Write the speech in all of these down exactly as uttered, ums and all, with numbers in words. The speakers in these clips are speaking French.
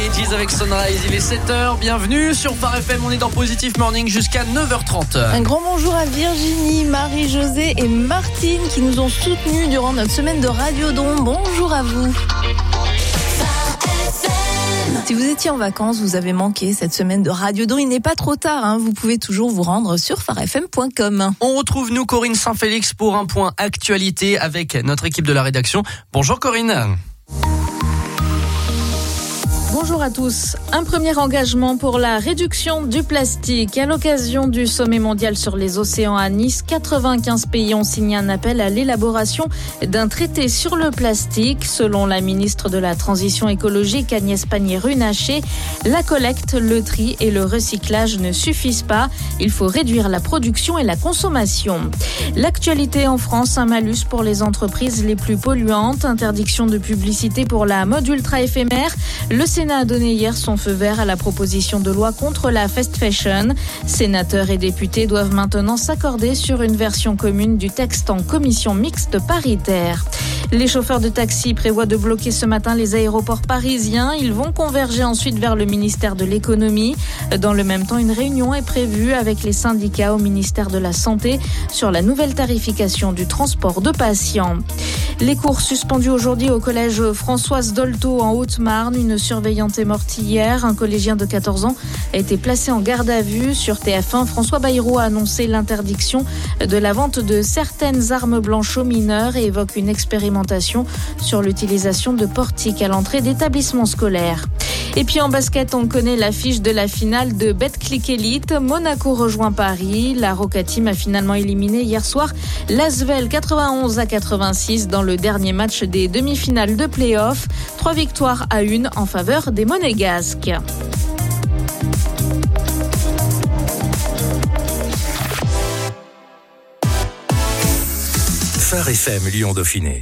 Ages avec Sunrise. Il est sept heures, bienvenue sur Phare F M. On est dans Positive Morning jusqu'à neuf heures trente. Un grand bonjour à Virginie, Marie-Josée et Martine qui nous ont soutenus durant notre semaine de Radiodrome. Bonjour à vous. Si vous étiez en vacances, vous avez manqué cette semaine de Radiodrome, il n'est pas trop tard, hein. Vous pouvez toujours vous rendre sur phare f m point com. On retrouve nous Corinne Saint-Félix pour un point actualité avec notre équipe de la rédaction. Bonjour Corinne. Bonjour à tous. Un premier engagement pour la réduction du plastique. À l'occasion du sommet mondial sur les océans à Nice, quatre-vingt-quinze pays ont signé un appel à l'élaboration d'un traité sur le plastique. Selon la ministre de la Transition écologique Agnès Pannier-Runacher, la collecte, le tri et le recyclage ne suffisent pas. Il faut réduire la production et la consommation. L'actualité en France, un malus pour les entreprises les plus polluantes. Interdiction de publicité pour la mode ultra éphémère. Le Sénat a donné hier son feu vert à la proposition de loi contre la fast fashion. Sénateurs et députés doivent maintenant s'accorder sur une version commune du texte en commission mixte paritaire. Les chauffeurs de taxi prévoient de bloquer ce matin les aéroports parisiens. Ils vont converger ensuite vers le ministère de l'économie. Dans le même temps, une réunion est prévue avec les syndicats au ministère de la Santé sur la nouvelle tarification du transport de patients. Les cours suspendus aujourd'hui au collège Françoise Dolto en Haute-Marne. Une surveillante est morte hier. Un collégien de quatorze ans a été placé en garde à vue. Sur T F un, François Bayrou a annoncé l'interdiction de la vente de certaines armes blanches aux mineurs et évoque une expérimentation sur l'utilisation de portiques à l'entrée d'établissements scolaires. Et puis en basket, on connaît l'affiche de la finale de Betclic Elite. Monaco rejoint Paris. La Roca Team a finalement éliminé hier soir l'Asvel quatre-vingt-onze à quatre-vingt-six dans le dernier match des demi-finales de play-off. Trois victoires à une en faveur des Monégasques. Phare F M Lyon Dauphiné.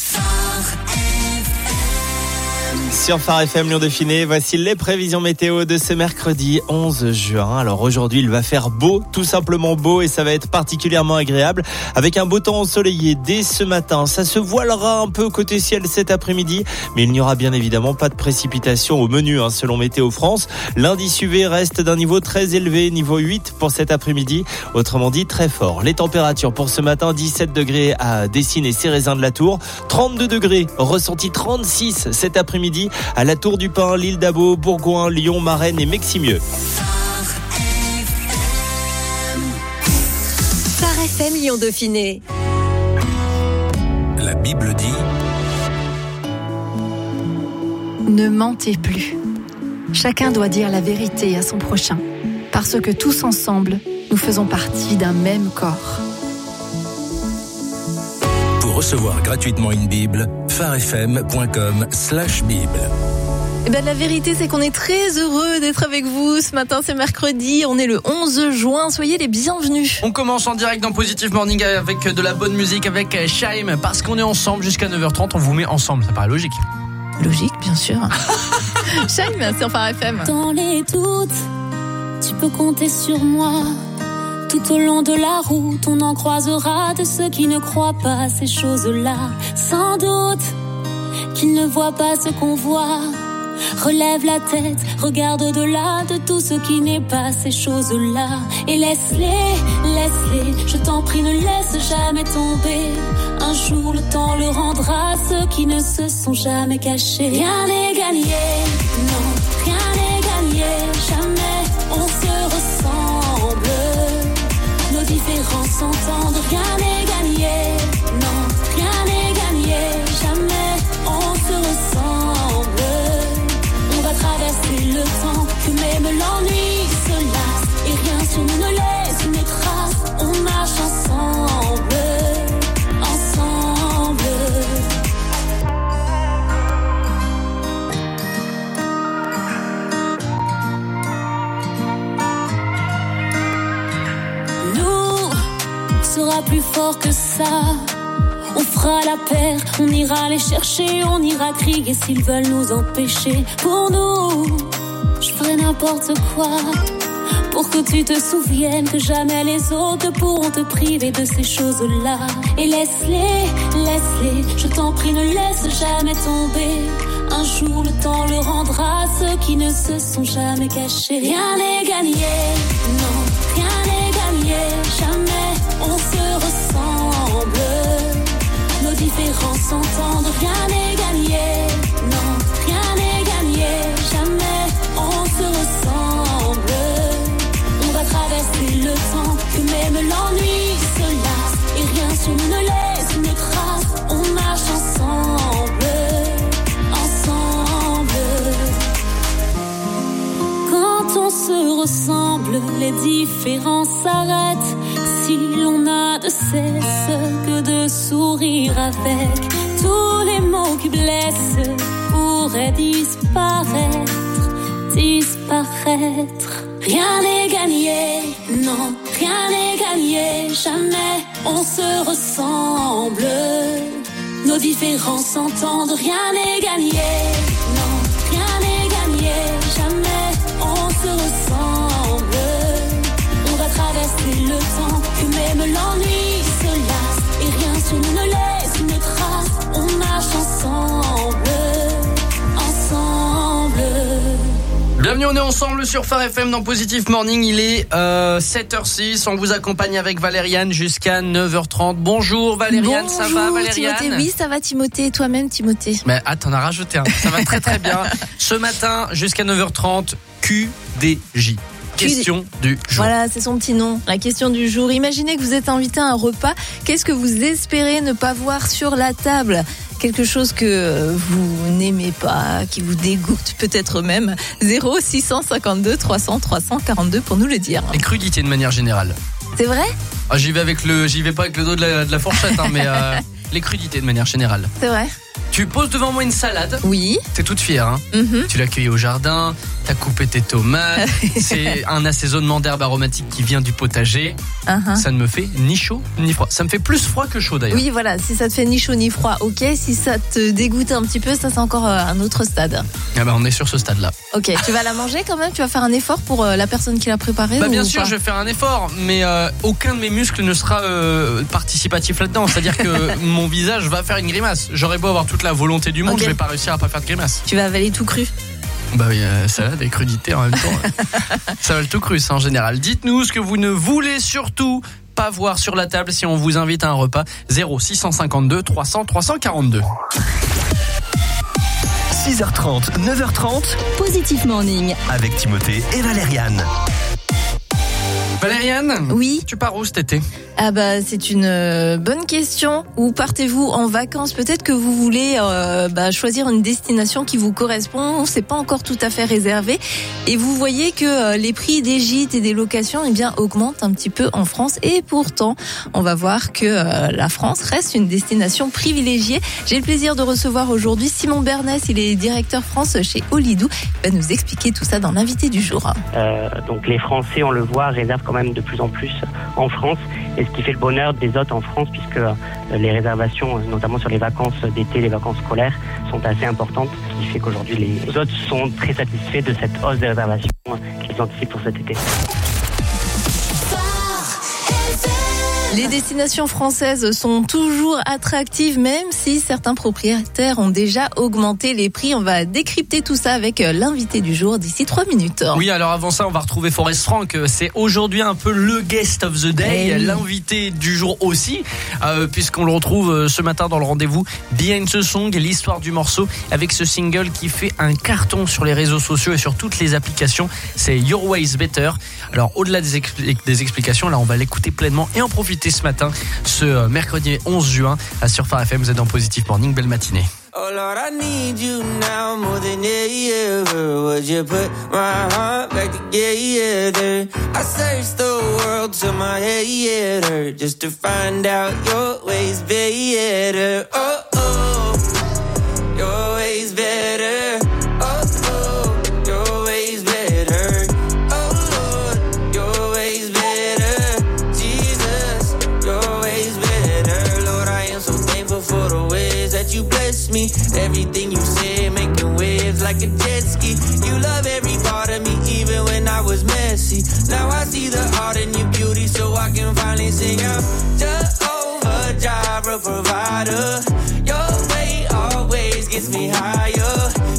Sur Phare F M Lyon Dauphiné, voici les prévisions météo de ce mercredi onze juin. Alors aujourd'hui, il va faire beau, tout simplement beau, et ça va être particulièrement agréable avec un beau temps ensoleillé dès ce matin. Ça se voilera un peu côté ciel cet après-midi, mais il n'y aura bien évidemment pas de précipitations au menu, hein, selon Météo France. L'indice U V reste d'un niveau très élevé, niveau huit pour cet après-midi, autrement dit très fort. Les températures pour ce matin, dix-sept degrés à Dessines et Cérézin de la Tour, trente-deux degrés, ressenti trente-six cet après-midi à la Tour du Pin, l'île d'Abo, Bourgoin, Lyon, Marennes et Meximieux. Phare F M Lyon Dauphiné. La Bible dit: Ne mentez plus. Chacun doit dire la vérité à son prochain, parce que tous ensemble, nous faisons partie d'un même corps. Pour recevoir gratuitement une Bible, phare f m point com slash bible. Eh ben, la vérité, c'est qu'on est très heureux d'être avec vous. Ce matin, c'est mercredi. On est le onze juin. Soyez les bienvenus. On commence en direct dans Positive Morning avec de la bonne musique, avec Shaim. Parce qu'on est ensemble jusqu'à neuf heures trente, on vous met ensemble. Ça paraît logique. Logique, bien sûr. Shaim, sur Phare F M. Dans les doutes, tu peux compter sur moi. Tout au long de la route, on en croisera de ceux qui ne croient pas à ces choses-là. Sans doute qu'ils ne voient pas ce qu'on voit. Relève la tête, regarde au-delà de tout ce qui n'est pas ces choses-là. Et laisse-les, laisse-les, je t'en prie, ne laisse jamais tomber. Un jour le temps le rendra à ceux qui ne se sont jamais cachés. Rien n'est gagné, non, rien n'est gagné. Jamais on se ressemble. Nos différences s'entendent, rien n'est gagné. Non, rien n'est gagné. Jamais on se ressemble. On va traverser le temps, que même l'ennui se lasse. Et rien sur nous ne laisse une trace. On marche ensemble, ensemble. Sera plus fort que ça. On fera la paire, on ira les chercher, on ira crier s'ils veulent nous empêcher. Pour nous, je ferai n'importe quoi pour que tu te souviennes que jamais les autres pourront te priver de ces choses-là. Et laisse-les, laisse-les, je t'en prie, ne laisse jamais tomber. Un jour le temps le rendra à ceux qui ne se sont jamais cachés. Rien n'est gagné, non, rien n'est gagné. Jamais on se ressemble. Nos différences s'entendent, rien n'est gagné, non, rien n'est gagné. Jamais on se ressemble. On va traverser le temps, que même l'ennui se lasse. Et rien sur nous ne laisse une trace. On marche ensemble, ensemble. Quand on se ressemble, les différences s'arrêtent. Si l'on n'a de cesse que de sourire avec, tous les mots qui blessent pourraient disparaître, disparaître. Rien n'est gagné, non, rien n'est gagné. Jamais on se ressemble. Nos différences s'entendent, rien n'est gagné, non, rien n'est gagné. Jamais on se ressemble. On va traverser le temps, que même l'ennui se lasse. Et rien sur nous ne laisse une trace. On marche ensemble, ensemble. Bienvenue, on est ensemble sur Phare F M dans Positive Morning. Il est euh, sept heures six. On vous accompagne avec Valériane jusqu'à neuf heures trente. Bonjour Valériane, Bonjour, ça va Valériane? Timothée, oui, ça va Timothée. Et toi-même Timothée? Mais ah, t'en as rajouté un. Ça va très très bien. Ce matin jusqu'à neuf heures trente, Q D J. Question du jour. Voilà, c'est son petit nom. La question du jour. Imaginez que vous êtes invité à un repas. Qu'est-ce que vous espérez ne pas voir sur la table? Quelque chose que vous n'aimez pas, qui vous dégoûte peut-être même. zéro six cent cinquante-deux trois cents trois cent quarante-deux pour nous le dire. Les crudités de manière générale. C'est vrai? Ah, j'y vais avec le, j'y vais pas avec le dos de la, de la fourchette, hein, mais euh, les crudités de manière générale. C'est vrai. Tu poses devant moi une salade. Oui. T'es toute fière, hein. Mm-hmm. Tu l'as cueillie au jardin, t'as coupé tes tomates. C'est un assaisonnement d'herbes aromatiques qui vient du potager. Uh-huh. Ça ne me fait ni chaud ni froid. Ça me fait plus froid que chaud d'ailleurs. Oui, voilà. Si ça te fait ni chaud ni froid, ok. Si ça te dégoûte un petit peu, ça c'est encore euh, un autre stade. Ah bah on est sur ce stade-là. Ok. Tu vas la manger quand même? Tu vas faire un effort pour euh, la personne qui l'a préparée? Bah bien ou sûr, pas? je vais faire un effort, mais euh, aucun de mes muscles ne sera euh, participatif là-dedans. C'est-à-dire que mon visage va faire une grimace. J'aurais beau avoir toute la volonté du monde, okay. Je vais pas réussir à pas faire de grimace. Tu vas avaler tout cru? Bah oui, euh, salade et crudité en même temps. Ça va le tout cru, ça en général. Dites-nous ce que vous ne voulez surtout pas voir sur la table si on vous invite à un repas. zéro six cent cinquante-deux trois cents trois cent quarante-deux. six heures trente, neuf heures trente. Positive Morning. Avec Timothée et Valériane. Valériane? Oui. Tu pars où cet été? Ah bah c'est une euh, bonne question. Où partez-vous en vacances? Peut-être que vous voulez euh, bah, choisir une destination qui vous correspond. C'est pas encore tout à fait réservé. Et vous voyez que euh, les prix des gîtes et des locations eh bien augmentent un petit peu en France. Et pourtant, on va voir que euh, la France reste une destination privilégiée. J'ai le plaisir de recevoir aujourd'hui Simon Bernès. Il est directeur France chez Holidou. Il va nous expliquer tout ça dans l'invité du jour. Euh, donc les Français, on le voit, réservent quand même de plus en plus en France. Et ce qui fait le bonheur des hôtes en France, puisque les réservations, notamment sur les vacances d'été, les vacances scolaires, sont assez importantes. Ce qui fait qu'aujourd'hui, les hôtes sont très satisfaits de cette hausse des réservations qu'ils anticipent pour cet été. Les destinations françaises sont toujours attractives, même si certains propriétaires ont déjà augmenté les prix. On va décrypter tout ça avec l'invité du jour d'ici trois minutes. Oui, alors avant ça, on va retrouver Forest Frank. C'est aujourd'hui un peu le guest of the day, hey. L'invité du jour aussi, euh, puisqu'on le retrouve ce matin dans le rendez-vous Behind the Song, l'histoire du morceau, avec ce single qui fait un carton sur les réseaux sociaux et sur toutes les applications. C'est Your Way is Better. Alors, au-delà des, expl- des explications, là, on va l'écouter pleinement et en profiter ce matin, ce mercredi onze juin, sur Phare F M. Vous êtes dans Positive Morning. Belle matinée. Oh Lord, I need you now more than ever. Would you put my heart back together? I searched the world till my head hurt just to find out your ways better. Oh oh, your ways better. Oh oh, your ways better. Oh Lord, your ways better. Jesus, your ways better. Lord, I am so thankful for the ways that you bless me. Everything you say, making waves like a jet ski. You love every part of me, even when I was messy. Now I see the art in your beauty, so I can finally sing out. Jehovah Jireh, provider. Your way always gets me higher.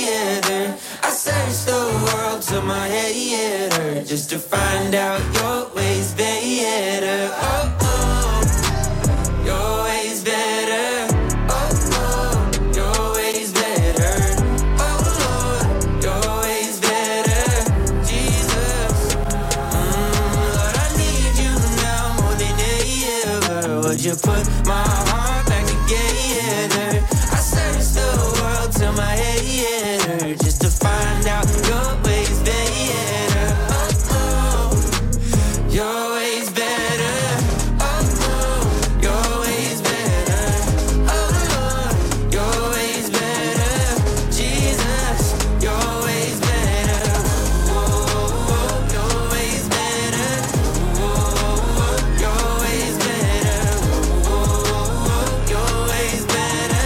it hurt. I searched the world till my head hurt, just to find out your ways better. Oh, oh, your ways better. Oh, oh, your ways better. Oh, Lord, your ways better. Jesus, mm, Lord, I need you now more than ever. Would you put my heart back together? I searched the world till my head hurt, just to find out your ways better. Oh, oh, your ways better. Oh, oh, your ways better. Oh, Lord, your ways better. Jesus, your ways better. Oh, oh, your ways better. Oh, oh, your ways better. Oh, oh, your ways better.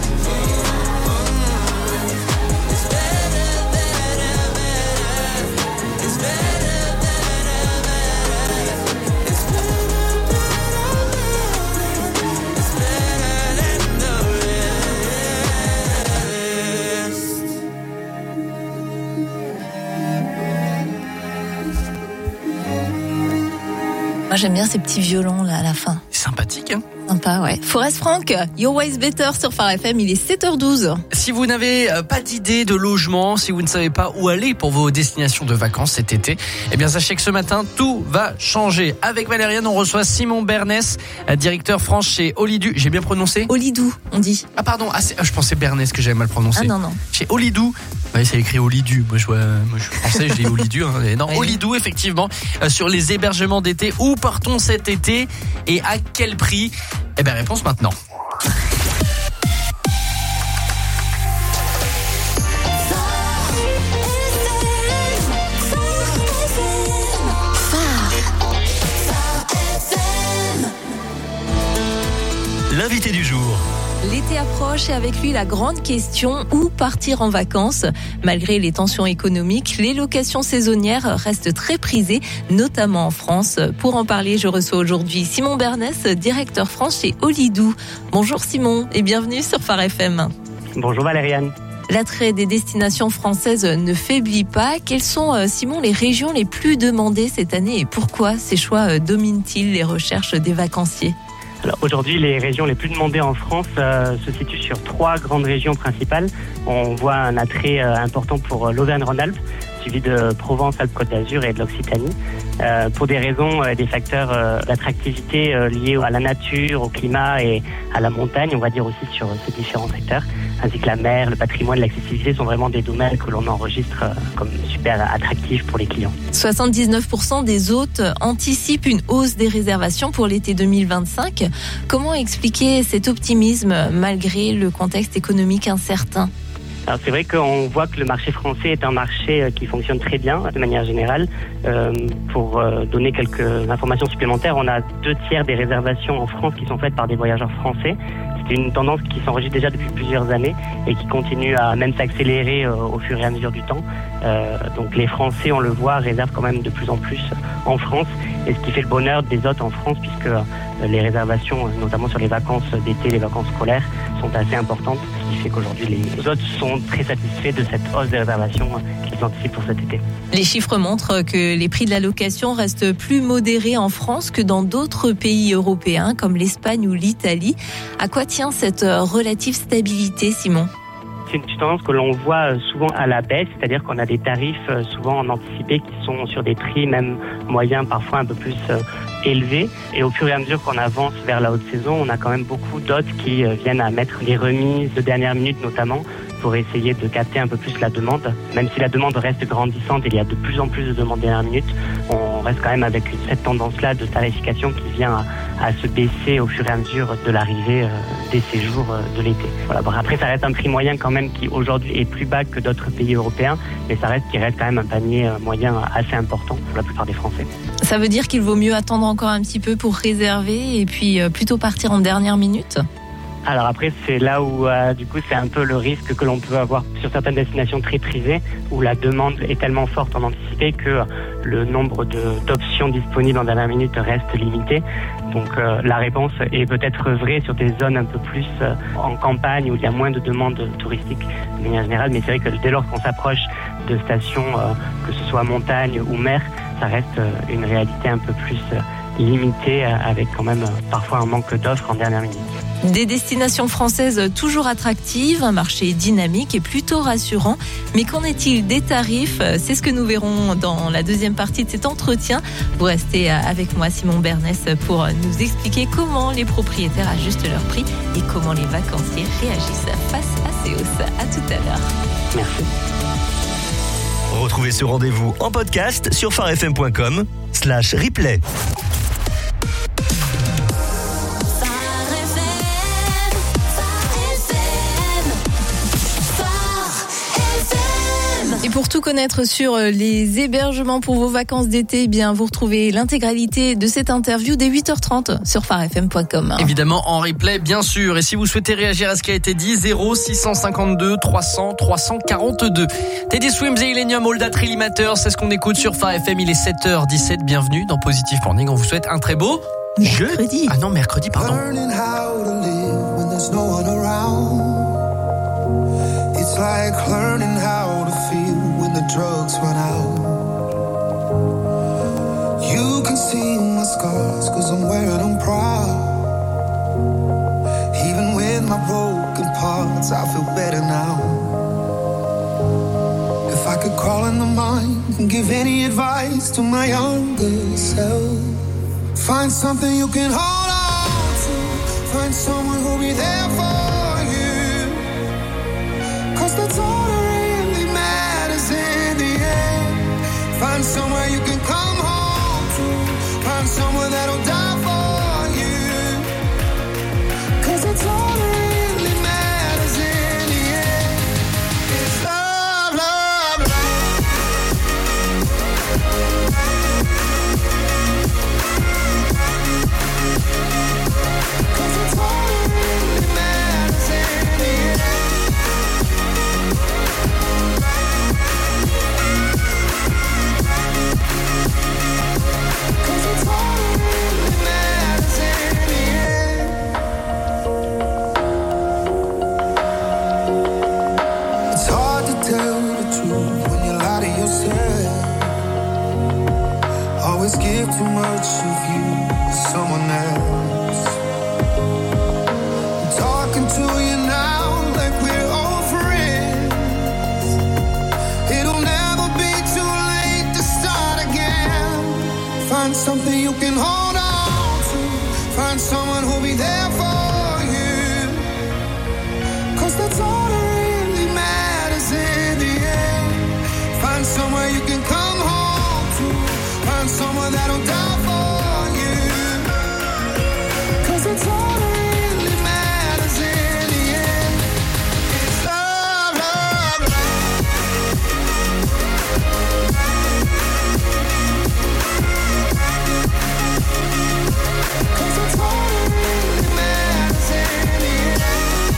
It's better, better, better. It's better, better, better. It's better, it's better than the Moi, j'aime bien ces petits violons là à la fin. C'est sympathique, hein. Sympa, ouais. Forest Frank, Your Ways Better sur Phare F M, il est sept heures douze. Si vous n'avez pas d'idée de logement, si vous ne savez pas où aller pour vos destinations de vacances cet été, eh bien sachez que ce matin, tout va changer. Avec Valériane, on reçoit Simon Bernès, directeur France chez Holidou. J'ai bien prononcé ? Holidou, on dit. Ah pardon, ah, c'est, ah, je pensais Bernès que j'avais mal prononcé. Ah non, non. Chez Holidou. Oui, c'est écrit Holidou. Moi, je vois, moi, je suis français, je dis Holidou. Hein. Non, Ouais. Holidou, effectivement, euh, sur les hébergements d'été. Où partons cet été et à quel prix ? Eh bien, réponse maintenant. L'invité du jour. L'été approche et avec lui la grande question, où partir en vacances ? Malgré les tensions économiques, les locations saisonnières restent très prisées, notamment en France. Pour en parler, je reçois aujourd'hui Simon Bernès, directeur France chez Holidou. Bonjour Simon et bienvenue sur Phare F M. Bonjour Valériane. L'attrait des destinations françaises ne faiblit pas. Quelles sont, Simon, les régions les plus demandées cette année et pourquoi ces choix dominent-ils les recherches des vacanciers ? Alors aujourd'hui, les régions les plus demandées en France euh, se situent sur trois grandes régions principales. On voit un attrait euh, important pour euh, l'Auvergne-Rhône-Alpes, suivi de Provence, Alpes-Côte d'Azur et de l'Occitanie, euh, pour des raisons et euh, des facteurs euh, d'attractivité euh, liés à la nature, au climat et à la montagne, on va dire aussi sur euh, ces différents secteurs, ainsi que la mer, le patrimoine, l'accessibilité sont vraiment des domaines que l'on enregistre euh, comme super attractifs pour les clients. soixante-dix-neuf pour cent des hôtes anticipent une hausse des réservations pour l'été deux mille vingt-cinq. Comment expliquer cet optimisme malgré le contexte économique incertain ? Alors c'est vrai qu'on voit que le marché français est un marché qui fonctionne très bien de manière générale. Euh, pour euh, donner quelques informations supplémentaires, on a deux tiers des réservations en France qui sont faites par des voyageurs français. C'est une tendance qui s'enregistre déjà depuis plusieurs années et qui continue à même s'accélérer euh, au fur et à mesure du temps. Euh, donc les Français, on le voit, réservent quand même de plus en plus en France, et ce qui fait le bonheur des hôtes en France, puisque euh, les réservations, notamment sur les vacances d'été, les vacances scolaires, sont assez importantes, ce qui fait qu'aujourd'hui les hôtes sont très satisfaits de cette hausse des réservations euh, qu'ils anticipent pour cet été. Les chiffres montrent que les prix de la location restent plus modérés en France que dans d'autres pays européens comme l'Espagne ou l'Italie. À quoi tient cette relative stabilité, Simon ? C'est une tendance que l'on voit souvent à la baisse, c'est-à-dire qu'on a des tarifs souvent en anticipé qui sont sur des prix même moyens, parfois un peu plus élevés. Et au fur et à mesure qu'on avance vers la haute saison, on a quand même beaucoup d'hôtes qui viennent à mettre des remises de dernière minute notamment, pour essayer de capter un peu plus la demande. Même si la demande reste grandissante et il y a de plus en plus de demandes dernière minute, on reste quand même avec cette tendance-là de tarification qui vient à, à se baisser au fur et à mesure de l'arrivée euh, des séjours euh, de l'été. Voilà. Bon, après, ça reste un prix moyen quand même qui aujourd'hui est plus bas que d'autres pays européens, mais ça reste qui reste quand même un panier moyen assez important pour la plupart des Français. Ça veut dire qu'il vaut mieux attendre encore un petit peu pour réserver et puis plutôt partir en dernière minute ? Alors après, c'est là où euh, du coup c'est un peu le risque que l'on peut avoir sur certaines destinations très prisées, où la demande est tellement forte en anticipé que le nombre de, d'options disponibles en dernière minute reste limité. Donc euh, la réponse est peut-être vraie sur des zones un peu plus euh, en campagne où il y a moins de demandes touristiques de manière générale, mais c'est vrai que dès lors qu'on s'approche de stations, euh, que ce soit montagne ou mer, ça reste euh, une réalité un peu plus euh, limitée, euh, avec quand même euh, parfois un manque d'offres en dernière minute. Des destinations françaises toujours attractives, un marché dynamique et plutôt rassurant. Mais qu'en est-il des tarifs ? C'est ce que nous verrons dans la deuxième partie de cet entretien. Vous restez avec moi, Simon Bernès, pour nous expliquer comment les propriétaires ajustent leurs prix et comment les vacanciers réagissent face à ces hausses. À tout à l'heure. Merci. Retrouvez ce rendez-vous en podcast sur farfm point com slash replay. Et pour tout connaître sur les hébergements pour vos vacances d'été, eh bien vous retrouvez l'intégralité de cette interview dès huit heures trente sur farfm point com. Évidemment en replay bien sûr. Et si vous souhaitez réagir à ce qui a été dit, zéro six cent cinquante-deux trois cents trois cent quarante-deux. Teddy Swims et Illenium, All That Really Matters, c'est ce qu'on écoute sur farfm. Il est sept heures dix-sept. Bienvenue dans Positive Morning. On vous souhaite un très beau mercredi. Je... Ah non, mercredi, pardon. It's like learning how to feel when the drugs run out. You can see my scars cause I'm wearing them proud. Even with my broken parts I feel better now. If I could crawl in the mind and give any advice to my younger self, find something you can hold on to. Find someone who'll be there for that's all that really matters in the end. Find somewhere you can come home to. Find someone that'll die for you. Cause that's all that really matters in the end. It's love, love, love. Cause that's all that really matters in the end. Always give too much of you to someone else. I'm talking to you now like we're old friends. It'll never be too late to start again. Find something you can hold on to. Find someone who'll be there for you. Cause that's all that really matters in the end. Find somewhere you can come home to. Find someone that'll die for you. Cause it's all that really matters in the end. It's love, love, love. Cause it's all that really matters in the end.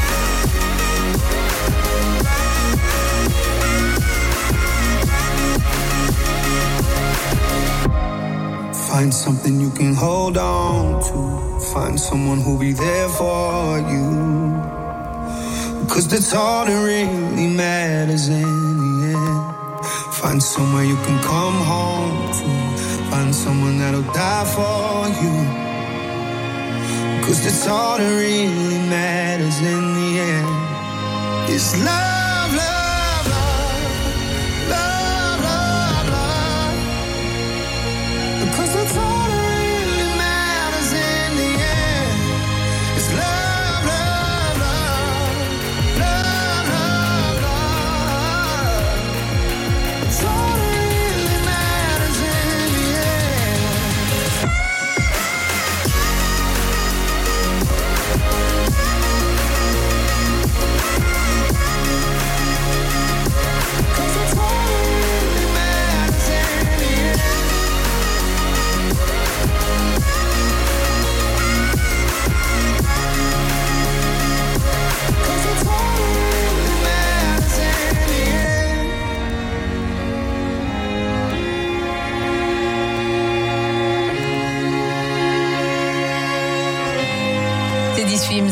Find something you can hold on to. Find someone who'll be there for you. Cause that's all that really matters in the end. Find somewhere you can come home to. Find someone that'll die for you. Cause that's all that really matters in the end. It's love, love, love. Love, love, love. Cause that's all that really matters in the end. It's love, love, love. Love, love, love. It's all that really matters in the end.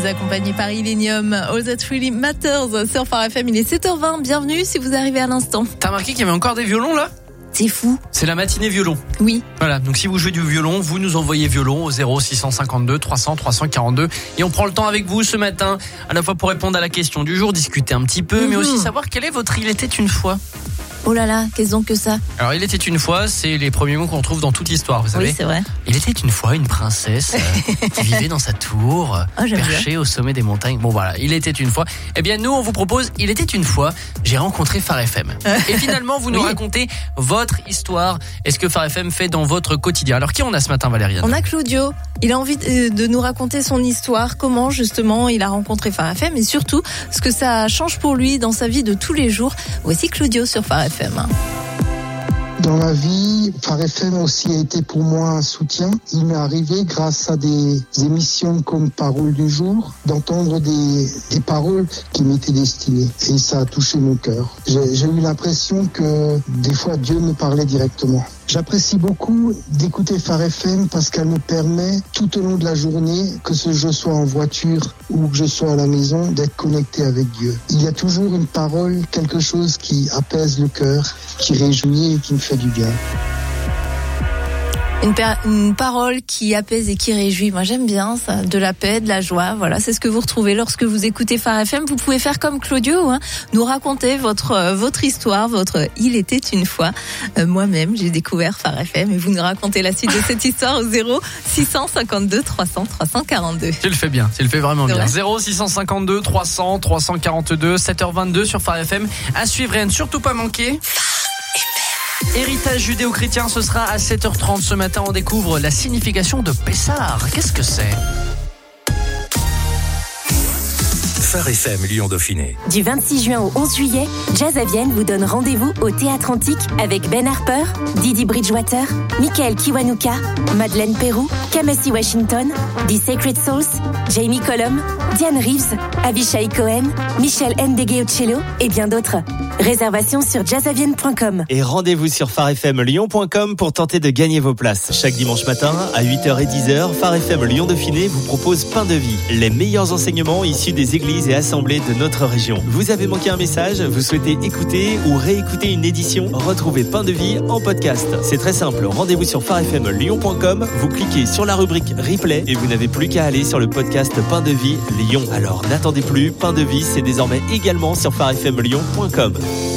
vous accompagnez par Illenium. All That Really Matters sur Phare F M. Il est sept heures vingt. Bienvenue si vous arrivez à l'instant. T'as remarqué qu'il y avait encore des violons là ? C'est fou. C'est la matinée violon. Oui. Voilà, donc si vous jouez du violon, vous nous envoyez violon au zéro six cent cinquante-deux trois cents trois cent quarante-deux et on prend le temps avec vous ce matin, à la fois pour répondre à la question du jour, discuter un petit peu, mmh. mais aussi savoir quel est votre Il était une fois. Oh là là, qu'est-ce donc que ça ? Alors, il était une fois, c'est les premiers mots qu'on trouve dans toute l'histoire, vous savez. Oui, c'est vrai. Il était une fois une princesse euh, qui vivait dans sa tour, oh, perchée bien. au sommet des montagnes. Bon voilà, il était une fois. Eh bien, nous, on vous propose, il était une fois, j'ai rencontré Phare F M. Et finalement, vous nous oui. racontez votre histoire. Est-ce que Phare F M fait dans votre quotidien ? Alors, qui on a ce matin, Valériane ? On a Claudio. Il a envie de nous raconter son histoire, comment justement il a rencontré Phare F M et surtout ce que ça change pour lui dans sa vie de tous les jours. Voici Claudio sur Phare F M. Dans la vie, Phare F M aussi a été pour moi un soutien. Il m'est arrivé, grâce à des émissions comme Parole du jour, d'entendre des, des paroles qui m'étaient destinées. Et ça a touché mon cœur. J'ai, j'ai eu l'impression que des fois Dieu me parlait directement. J'apprécie beaucoup d'écouter Phare F M parce qu'elle me permet tout au long de la journée, que ce je sois en voiture ou que je sois à la maison, d'être connecté avec Dieu. Il y a toujours une parole, quelque chose qui apaise le cœur, qui réjouit et qui me fait du bien. Une, per- une parole qui apaise et qui réjouit. Moi, j'aime bien ça. De la paix, de la joie. Voilà, c'est ce que vous retrouvez lorsque vous écoutez Phare F M. Vous pouvez faire comme Claudio, hein, nous raconter votre euh, votre histoire, votre Il était une fois. Euh, moi-même, j'ai découvert Phare F M et vous nous racontez la suite de cette histoire au zéro six cent cinquante-deux trois cents trois cent quarante-deux. Tu le fais bien, tu le fais vraiment c'est bien. Vrai. zéro six cent cinquante-deux trois cents trois cent quarante-deux, sept heures vingt-deux sur Phare F M. À suivre et à ne surtout pas manquer. Héritage judéo-chrétien, ce sera à sept heures trente ce matin. On découvre la signification de Pessah. Qu'est-ce que c'est ? Phare F M Lyon Dauphiné. Du vingt-six juin au onze juillet, Jazz à Vienne vous donne rendez-vous au Théâtre Antique avec Ben Harper, Didi Bridgewater, Michael Kiwanuka, Madeleine Pérou, Kamasi Washington, The Sacred Souls, Jamie Cullum, Diane Reeves, Avishai Cohen, Michel Ndegeocello et bien d'autres. Réservation sur jazzavienne point com. Et rendez-vous sur phare f m lyon point com pour tenter de gagner vos places. Chaque dimanche matin, à huit heures et dix heures, Phare F M Lyon Dauphiné vous propose Pain de Vie, les meilleurs enseignements issus des églises et assemblées de notre région. Vous avez manqué un message, vous souhaitez écouter ou réécouter une édition ? Retrouvez Pain de Vie en podcast. C'est très simple, rendez-vous sur phare f m lyon point com, vous cliquez sur la rubrique Replay et vous n'avez plus qu'à aller sur le podcast Pain de Vie Lyon. Alors n'attendez plus, Pain de Vie, c'est désormais également sur phare f m lyon point com.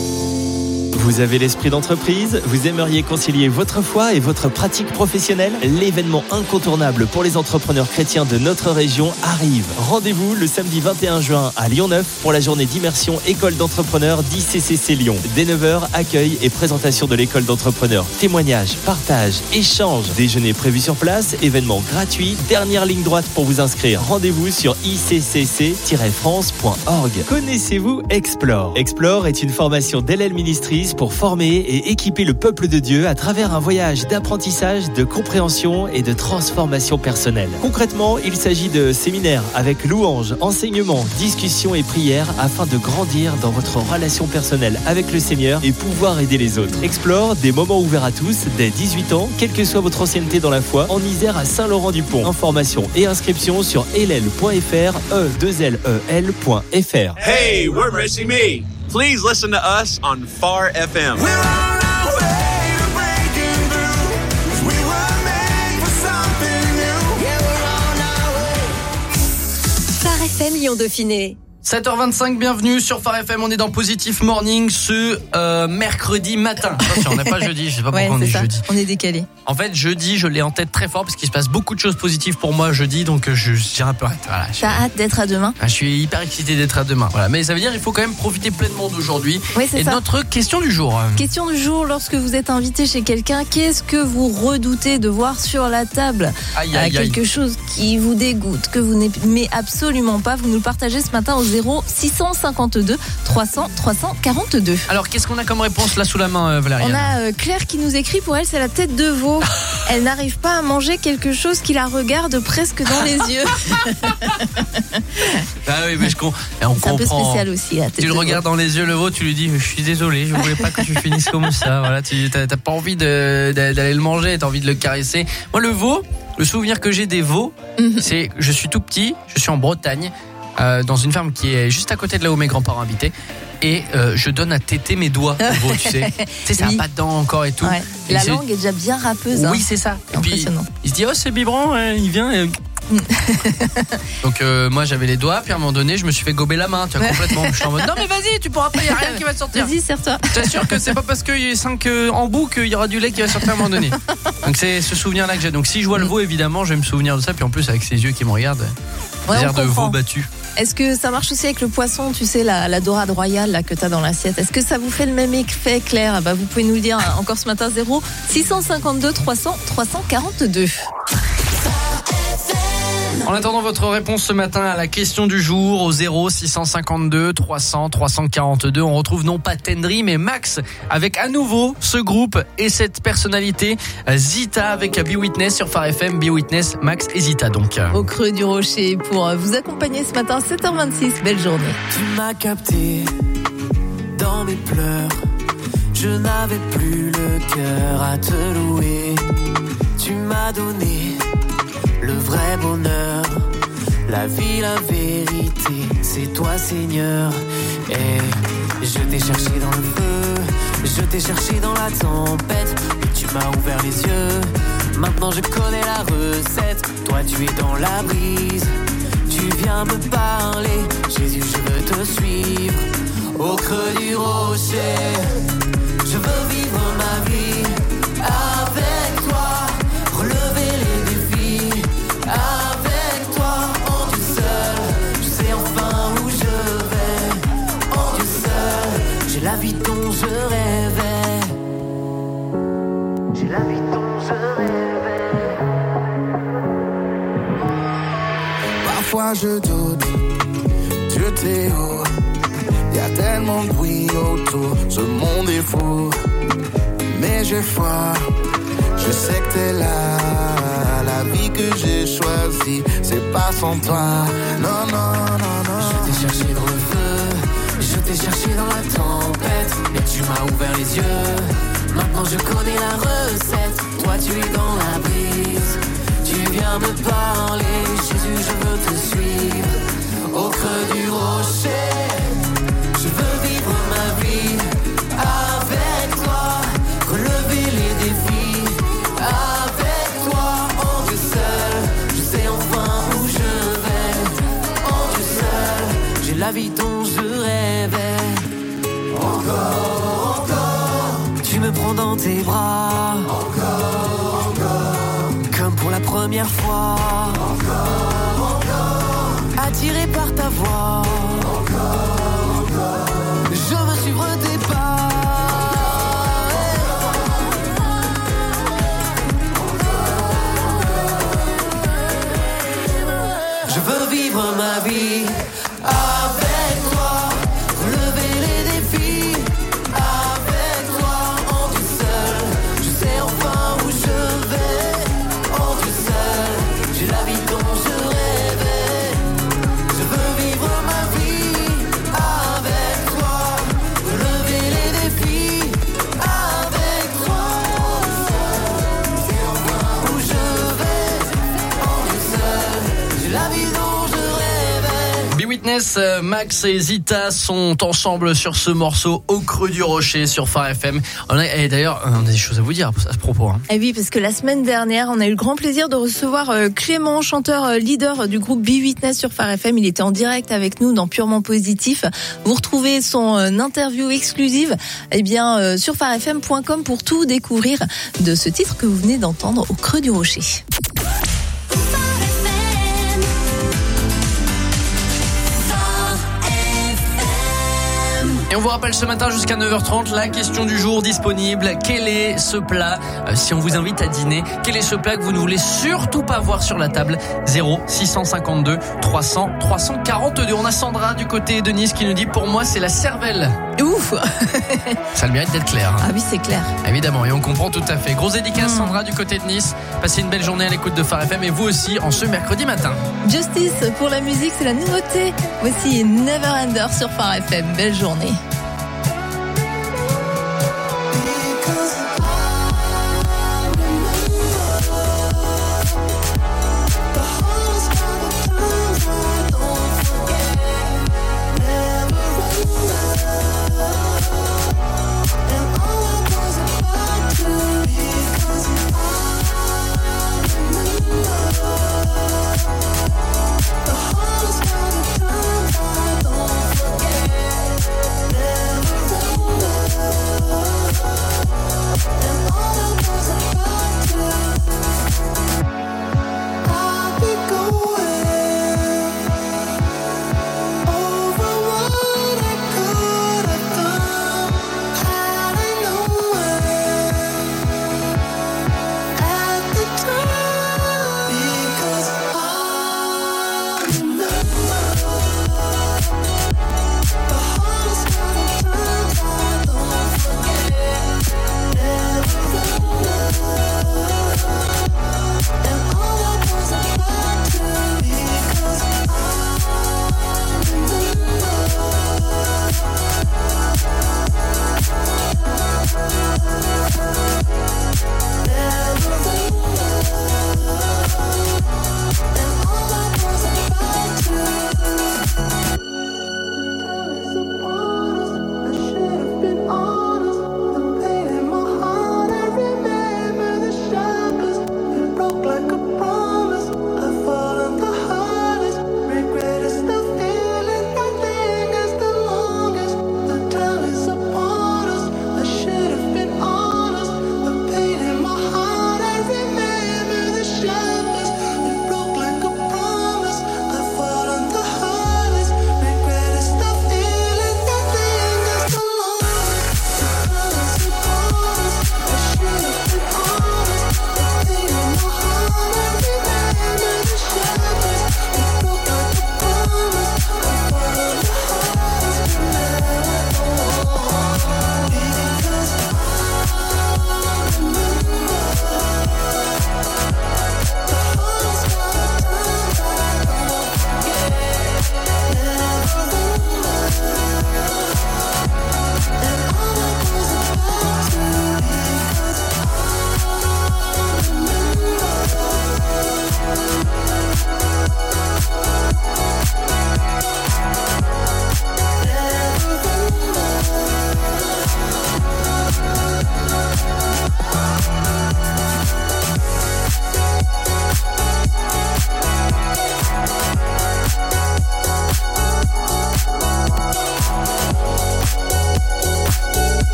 Vous avez l'esprit d'entreprise, vous aimeriez concilier votre foi et votre pratique professionnelle ? L'événement incontournable pour les entrepreneurs chrétiens de notre région arrive. Rendez-vous le samedi vingt et un juin à Lyon neuf pour la journée d'immersion École d'entrepreneurs d'I C C C Lyon. Dès neuf heures, accueil et présentation de l'école d'entrepreneurs. Témoignages, partage, échanges, déjeuner prévu sur place, événement gratuit, dernière ligne droite pour vous inscrire. Rendez-vous sur i c c c tiret france point org. Connaissez-vous Explore ? Explore est une formation d'L L Ministries pour former et équiper le peuple de Dieu à travers un voyage d'apprentissage, de compréhension et de transformation personnelle. Concrètement, il s'agit de séminaires avec louanges, enseignements, discussions et prières afin de grandir dans votre relation personnelle avec le Seigneur et pouvoir aider les autres. Explore, des moments ouverts à tous dès dix-huit ans, quelle que soit votre ancienneté dans la foi, en Isère à Saint-Laurent-du-Pont. Informations et inscriptions sur l l point f r, e deux l e l point f r. Hey, we're missing me. Please listen to us on Phare F M. We're on our way to breaking through, 'cause we were made for something new. Yeah, we're on our way. Phare F M Lyon Dauphiné. sept heures vingt-cinq, bienvenue sur Phare F M, on est dans Positive Morning ce euh, mercredi matin. Attention, on n'est pas jeudi, je sais pas ouais, pourquoi on est ça. jeudi. On est décalé. En fait, jeudi, je l'ai en tête très fort parce qu'il se passe beaucoup de choses positives pour moi jeudi, donc je j'ai un peu hâte. Voilà, je, T'as hâte d'être à demain ? je suis hyper excité d'être à demain. Voilà, mais ça veut dire qu'il faut quand même profiter pleinement d'aujourd'hui. Oui, c'est Et ça. de notre question du jour. Question du jour, lorsque vous êtes invité chez quelqu'un, qu'est-ce que vous redoutez de voir sur la table ? Aïe, Euh, aïe, aïe. Quelque chose qui vous dégoûte, que vous n'aimez absolument pas, vous nous le partagez ce matin au zéro six cent cinquante-deux trois cents trois cent quarante-deux. Alors, qu'est-ce qu'on a comme réponse là sous la main, euh, Valérie ? On a euh, Claire qui nous écrit, pour elle c'est la tête de veau. Elle n'arrive pas à manger quelque chose qui la regarde presque dans les yeux. Ah oui, mais je com- et on C'est un peu comprend. spécial aussi, la tête Tu le de veau. regardes dans les yeux, le veau, tu lui dis je suis désolé, je voulais pas que tu finisses comme ça. Voilà, tu t'as, t'as pas envie de, de- d'aller le manger, t'as envie de le caresser. Moi, le veau, Le souvenir que j'ai des veaux, mmh. c'est je suis tout petit, je suis en Bretagne, euh, dans une ferme qui est juste à côté de là où mes grands-parents habitaient. Et euh, je donne à téter mes doigts au veau, tu sais. Tu sais, ça n'a oui. pas de dents encore et tout. Ouais. Et la c'est... langue est déjà bien râpeuse. Oui, hein. c'est ça. Et puis, il se dit, oh, c'est biberon, hein, il vient. Et... Donc, euh, moi, j'avais les doigts, puis à un moment donné, je me suis fait gober la main, tu vois, complètement. Je suis en mode, non, mais vas-y, tu pourras pas, il n'y a rien qui va te sortir. Vas-y, serre-toi. Je t'assure que c'est pas parce qu'il y a cinq euh, embouts qu'il y aura du lait qui va sortir à un moment donné. Donc, c'est ce souvenir-là que j'ai. Donc, si je vois le veau, évidemment, je vais me souvenir de ça. Puis en plus, avec ses yeux qui me regardent, ouais, l'air de veau battu. Est-ce que ça marche aussi avec le poisson, tu sais, la, la dorade royale là, que tu as dans l'assiette? Est-ce que ça vous fait le même effet, Claire? Bah, vous pouvez nous le dire hein, encore ce matin, zéro six cent cinquante-deux trois cents trois cent quarante-deux. En attendant votre réponse ce matin à la question du jour au zéro six cent cinquante-deux trois cents trois cent quarante-deux, on retrouve non pas Tendry mais Max avec à nouveau ce groupe et cette personnalité Zita avec Be Witness sur Phare F M. Be Witness, Max et Zita donc. Au Creux du Rocher pour vous accompagner ce matin sept heures vingt-six, belle journée. Tu m'as capté dans mes pleurs, je n'avais plus le cœur à te louer. Tu m'as donné le vrai bonheur, la vie, la vérité, c'est toi Seigneur. Et je t'ai cherché dans le feu, je t'ai cherché dans la tempête, et tu m'as ouvert les yeux. Maintenant je connais la recette, toi tu es dans la brise, tu viens me parler, Jésus je veux te suivre. Au creux du rocher, je veux vivre ma vie avec toi, relever les défis avec toi. En Dieu seul, je sais enfin où je vais. En Dieu seul, j'ai la vie dont je rêvais. J'ai la vie dont je rêvais. Parfois je doute, Dieu t'es haut. Y'a tellement de bruit autour, ce monde est fou. Mais j'ai foi, je sais que t'es là. La vie que j'ai choisie, c'est pas sans toi. Non, non, non, non. Je t'ai cherché dans le feu, je t'ai cherché dans la tempête, et tu m'as ouvert les yeux. Maintenant je connais la recette, toi tu es dans la brise. Tu viens me parler, Jésus je veux te suivre. Au creux du rocher, je veux vivre ma vie avec toi, relever les défis avec toi. En Dieu seul, je sais enfin où je vais. En Dieu seul, j'ai la vie dont je rêvais. Encore, encore, tu me prends dans tes bras. Encore, encore, comme pour la première fois. Encore, encore, attiré par ta voix. Encore, encore, je veux suivre tes pas. Je veux vivre ma vie avec toi, relever les défis avec toi. En Dieu seul, je sais enfin où je vais. En Dieu seul, j'ai la vie dont je rêvais. Je veux vivre ma vie avec toi, relever les défis avec toi. Je sais enfin où je vais. En Dieu seul, j'ai la vie dont Be Witness, Max et Zita sont ensemble sur ce morceau Au Creux du Rocher sur Phare F M. On a, et d'ailleurs, on a des choses à vous dire à ce propos. Hein. Et oui, parce que la semaine dernière, on a eu le grand plaisir de recevoir Clément, chanteur leader du groupe Be Witness sur Phare F M. Il était en direct avec nous dans Purement Positif. Vous retrouvez son interview exclusive eh bien, sur phare f m point com pour tout découvrir de ce titre que vous venez d'entendre, Au Creux du Rocher. Et on vous rappelle ce matin jusqu'à neuf heures trente la question du jour disponible. Quel est ce plat, euh, si on vous invite à dîner, quel est ce plat que vous ne voulez surtout pas voir sur la table? Zéro six cent cinquante-deux trois cents trois cent quarante-deux. On a Sandra du côté de Nice qui nous dit pour moi c'est la cervelle. Ouf. Ça a le mérite d'être clair. Hein. Ah oui, c'est clair. Évidemment, et on comprend tout à fait. Grosse dédicace mmh. Sandra du côté de Nice. Passez une belle journée à l'écoute de Phare F M et vous aussi en ce mercredi matin. Justice pour la musique, c'est la nouveauté. Voici Never Ender sur Phare F M. Belle journée.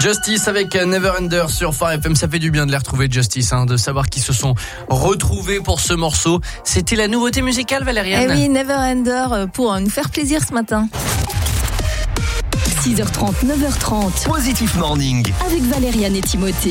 Justice avec Neverender sur Phare F M, ça fait du bien de les retrouver, Justice, hein, de savoir qu'ils se sont retrouvés pour ce morceau. C'était la nouveauté musicale, Valériane ? Eh oui, Neverender pour nous faire plaisir ce matin. six heures trente, neuf heures trente. Positif Morning. Avec Valériane et Timothée.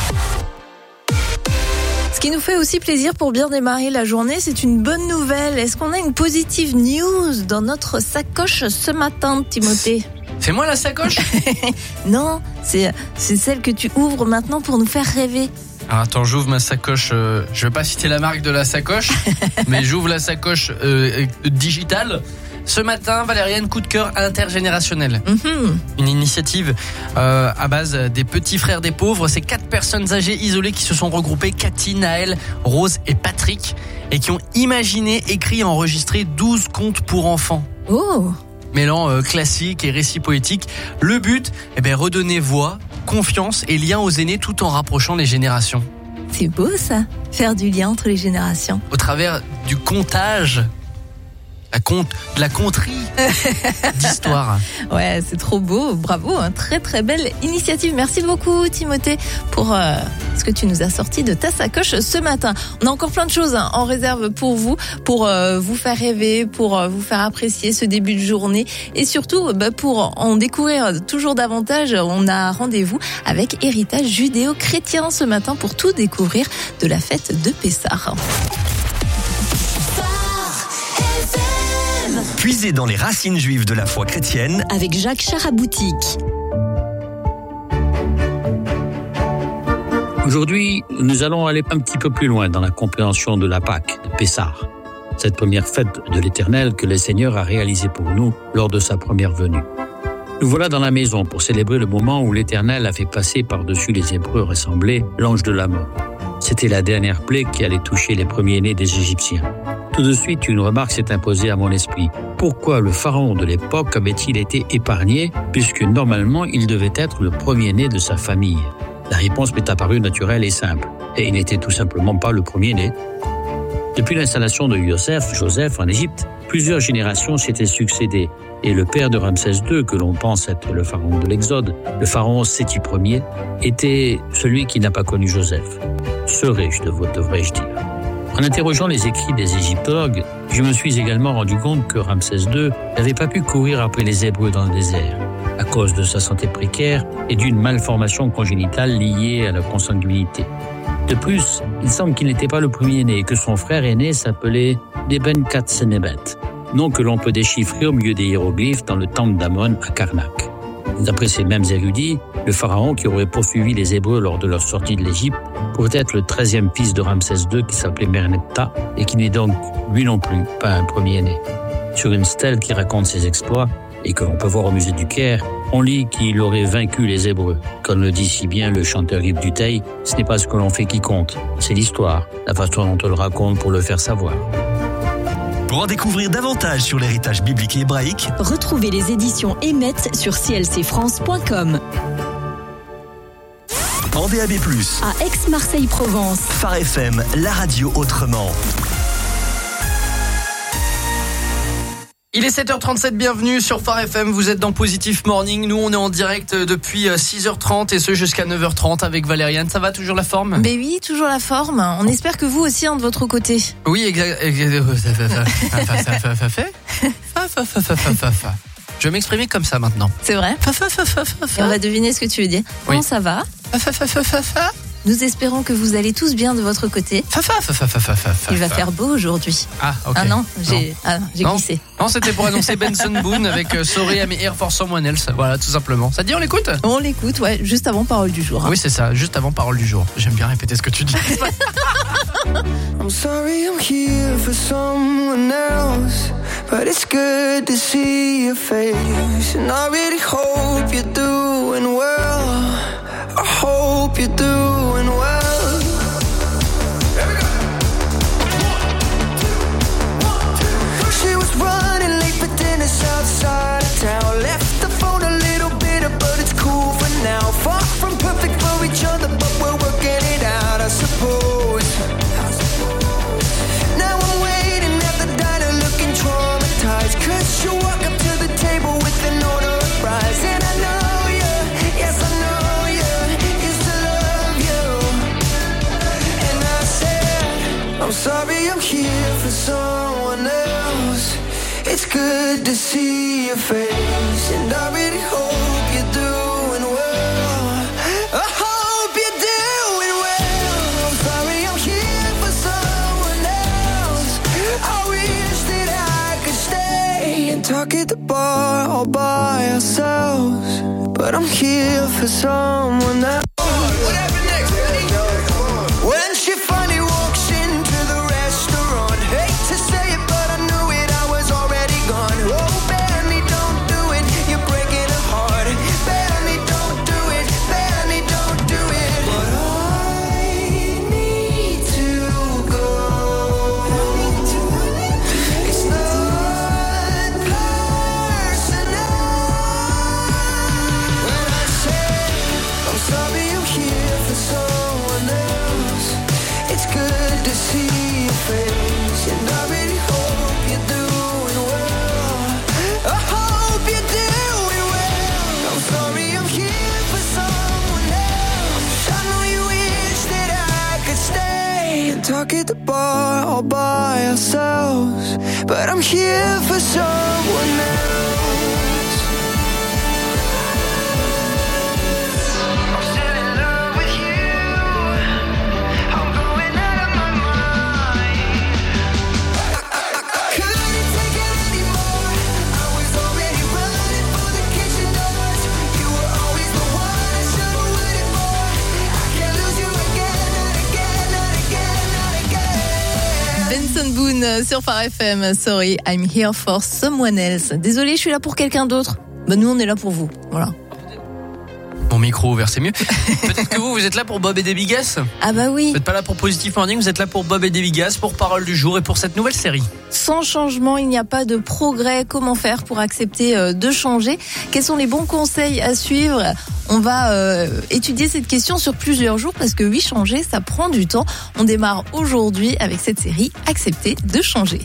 Ce qui nous fait aussi plaisir pour bien démarrer la journée, c'est une bonne nouvelle. Est-ce qu'on a une positive news dans notre sacoche ce matin, Timothée ? C'est moi la sacoche ? Non, c'est, c'est celle que tu ouvres maintenant pour nous faire rêver. Alors attends, j'ouvre ma sacoche, euh, je vais pas citer la marque de la sacoche, mais j'ouvre la sacoche euh, digitale. Ce matin, Valériane, coup de cœur intergénérationnel. Mm-hmm. Une initiative euh, à base des petits frères des pauvres. C'est quatre personnes âgées isolées qui se sont regroupées, Cathy, Naël, Rose et Patrick, et qui ont imaginé, écrit et enregistré douze contes pour enfants. Oh, mêlant euh, classique et récit poétique. Le but, eh ben, redonner voix, confiance et lien aux aînés tout en rapprochant les générations. c'est beau ça, faire du lien entre les générations. Au travers du contage, la conte, de la conterie d'histoire. Ouais, c'est trop beau, bravo, hein. Très très belle initiative. Merci beaucoup Timothée pour euh, ce que tu nous as sorti de ta sacoche ce matin. On a encore plein de choses hein, en réserve pour vous, pour euh, vous faire rêver, pour euh, vous faire apprécier ce début de journée et surtout bah, pour en découvrir toujours davantage. On a rendez-vous avec Héritage Judéo-Chrétien ce matin pour tout découvrir de la fête de Pessah. Puisez dans les racines juives de la foi chrétienne avec Jacques Charaboutique. Aujourd'hui, nous allons aller un petit peu plus loin dans la compréhension de la Pâque, de Pessah, cette première fête de l'Éternel que le Seigneur a réalisée pour nous lors de sa première venue. Nous voilà dans la maison pour célébrer le moment où l'Éternel a fait passer par-dessus les Hébreux rassemblés l'ange de la mort. C'était la dernière plaie qui allait toucher les premiers-nés des Égyptiens. Tout de suite, une remarque s'est imposée à mon esprit. Pourquoi le pharaon de l'époque avait-il été épargné, puisque normalement il devait être le premier-né de sa famille ? La réponse m'est apparue naturelle et simple, et il n'était tout simplement pas le premier-né. Depuis l'installation de Joseph, Joseph en Égypte, plusieurs générations s'étaient succédées, et le père de Ramsès deux, que l'on pense être le pharaon de l'Exode, le pharaon Séti Ier, était celui qui n'a pas connu Joseph. Serait, je devrais-je dire. En interrogeant les écrits des égyptologues, je me suis également rendu compte que Ramsès deux n'avait pas pu courir après les Hébreux dans le désert, à cause de sa santé précaire et d'une malformation congénitale liée à la consanguinité. De plus, il semble qu'il n'était pas le premier-né et que son frère aîné s'appelait Nebenkatsnebet, nom que l'on peut déchiffrer au milieu des hiéroglyphes dans le temple d'Amon à Karnak. D'après ces mêmes érudits, le pharaon qui aurait poursuivi les Hébreux lors de leur sortie de l'Égypte pourrait être le treizième fils de Ramsès deux qui s'appelait Merneptah et qui n'est donc, lui non plus, pas un premier-né. Sur une stèle qui raconte ses exploits et que l'on peut voir au musée du Caire, on lit qu'il aurait vaincu les Hébreux. Comme le dit si bien le chanteur Yves Duteil, ce n'est pas ce que l'on fait qui compte, c'est l'histoire, la façon dont on le raconte pour le faire savoir. Pour en découvrir davantage sur l'héritage biblique et hébraïque, retrouvez les éditions Emmet sur c l c france point com. En D A B plus, à Aix-Marseille-Provence, Phare F M, la radio autrement. Il est sept heures trente-sept, bienvenue sur Phare F M, vous êtes dans Positif Morning, nous on est en direct depuis six heures trente et ce jusqu'à neuf heures trente avec Valériane, ça va, toujours la forme ? Ben oui, toujours la forme, on espère que vous aussi hein, de votre côté. Oui, exact. Je vais m'exprimer comme ça maintenant. C'est vrai ? Et on va deviner ce que tu veux dire. Comment ça va ? Nous espérons que vous allez tous bien de votre côté. Il va faire beau aujourd'hui. Ah, ok. Ah non, j'ai, ah, j'ai non. glissé. Non, c'était pour annoncer Benson Boone avec euh, Sorry I'm here for someone else. Voilà, tout simplement. Ça te dit, on l'écoute ? On l'écoute, ouais, juste avant Parole du jour. Hein. Oui, c'est ça, juste avant Parole du jour. J'aime bien répéter ce que tu dis. I'm sorry I'm here for someone else, but it's good to see your face. And I really hope you're doing well. I hope you're doing well. Here we go. One, two, one, two. She was running late for dinner outside of town. Left the phone a little bitter, but it's cool for now. Far from perfect for each other, but we're working it out, I suppose. Now I'm waiting at the diner looking traumatized, 'cause she walk up to the table with an order of fries. And I know you, yes I know you. It's good to see your face, and I really hope you're doing well. I hope you're doing well. I'm sorry I'm here for someone else. I wish that I could stay and talk at the bar all by ourselves, but I'm here for someone else. What happened next? When she finally walks into the restaurant, hate to say it, but I knew it, I was already gone. Oh, Benny, don't do it, you're breaking her heart. Benny, don't do it, Benny, don't do it. But I need to go. It's not personal. When I say I'm sorry I'm here for someone else, it's good to see your face, and I really hope you're doing well. I hope you're doing well. I'm sorry I'm here for someone else. I know you wish that I could stay and talk at the bar all by ourselves, but I'm here for someone else. Benson Boone sur Phare F M. Sorry, I'm here for someone else. Désolé, je suis là pour quelqu'un d'autre. Ben nous, on est là pour vous. Voilà. Mon micro ouvert, c'est mieux. Peut-être que vous, vous êtes là pour Bob et des Bigas. Ah bah oui. Vous n'êtes pas là pour Positive Morning, vous êtes là pour Bob et des Bigas, pour Parole du jour et pour cette nouvelle série. Sans changement, il n'y a pas de progrès. Comment faire pour accepter euh, de changer? Quels sont les bons conseils à suivre? On va euh, étudier cette question sur plusieurs jours parce que oui, changer, ça prend du temps. On démarre aujourd'hui avec cette série Accepter de changer.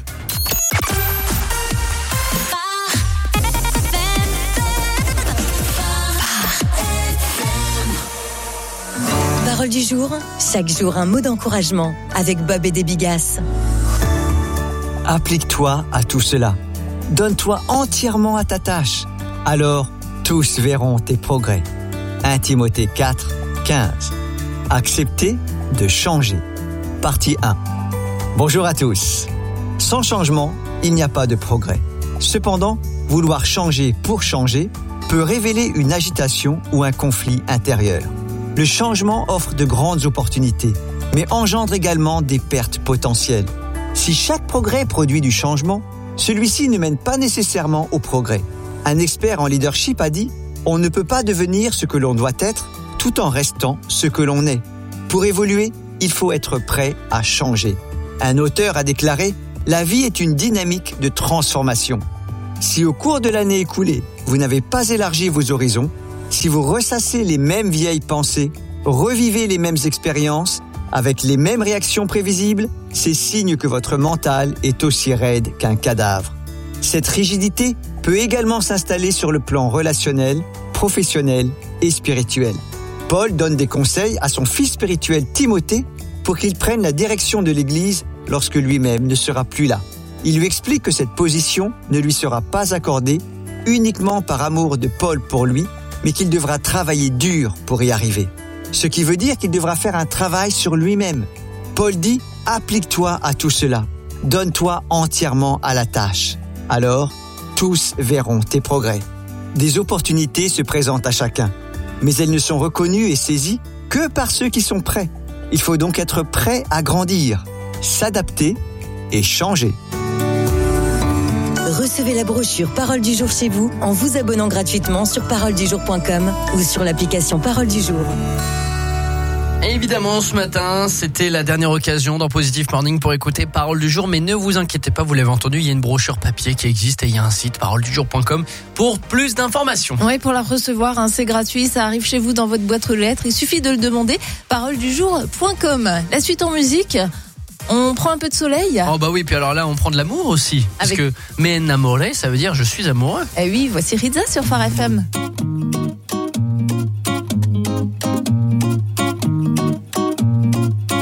Parole du jour, chaque jour un mot d'encouragement avec Bob et des Bigas. Applique-toi à tout cela. Donne-toi entièrement à ta tâche. Alors, tous verront tes progrès. un Timothée quatre, quinze. Accepter de changer. Partie un. Bonjour à tous. Sans changement, il n'y a pas de progrès. Cependant, vouloir changer pour changer peut révéler une agitation ou un conflit intérieur. Le changement offre de grandes opportunités, mais engendre également des pertes potentielles. Si chaque progrès produit du changement, celui-ci ne mène pas nécessairement au progrès. Un expert en leadership a dit « On ne peut pas devenir ce que l'on doit être tout en restant ce que l'on est. Pour évoluer, il faut être prêt à changer. » Un auteur a déclaré « La vie est une dynamique de transformation. » Si au cours de l'année écoulée, vous n'avez pas élargi vos horizons, si vous ressassez les mêmes vieilles pensées, revivez les mêmes expériences, avec les mêmes réactions prévisibles, c'est signe que votre mental est aussi raide qu'un cadavre. Cette rigidité peut également s'installer sur le plan relationnel, professionnel et spirituel. Paul donne des conseils à son fils spirituel Timothée pour qu'il prenne la direction de l'Église lorsque lui-même ne sera plus là. Il lui explique que cette position ne lui sera pas accordée uniquement par amour de Paul pour lui, mais qu'il devra travailler dur pour y arriver. Ce qui veut dire qu'il devra faire un travail sur lui-même. Paul dit « Applique-toi à tout cela. Donne-toi entièrement à la tâche. Alors, tous verront tes progrès. » Des opportunités se présentent à chacun, mais elles ne sont reconnues et saisies que par ceux qui sont prêts. Il faut donc être prêt à grandir, s'adapter et changer. Recevez la brochure Parole du jour chez vous en vous abonnant gratuitement sur parole du jour point com ou sur l'application Parole du jour. Et évidemment, ce matin, c'était la dernière occasion dans Positive Morning pour écouter Parole du jour. Mais ne vous inquiétez pas, vous l'avez entendu, il y a une brochure papier qui existe et il y a un site parole du jour point com pour plus d'informations. Oui, pour la recevoir, hein, c'est gratuit, ça arrive chez vous dans votre boîte aux lettres. Il suffit de le demander, parole du jour point com. La suite en musique, on prend un peu de soleil. Oh bah oui, puis alors là, on prend de l'amour aussi. Parce Avec... que me enamoré, ça veut dire je suis amoureux. Eh oui, voici Riza sur Phare F M.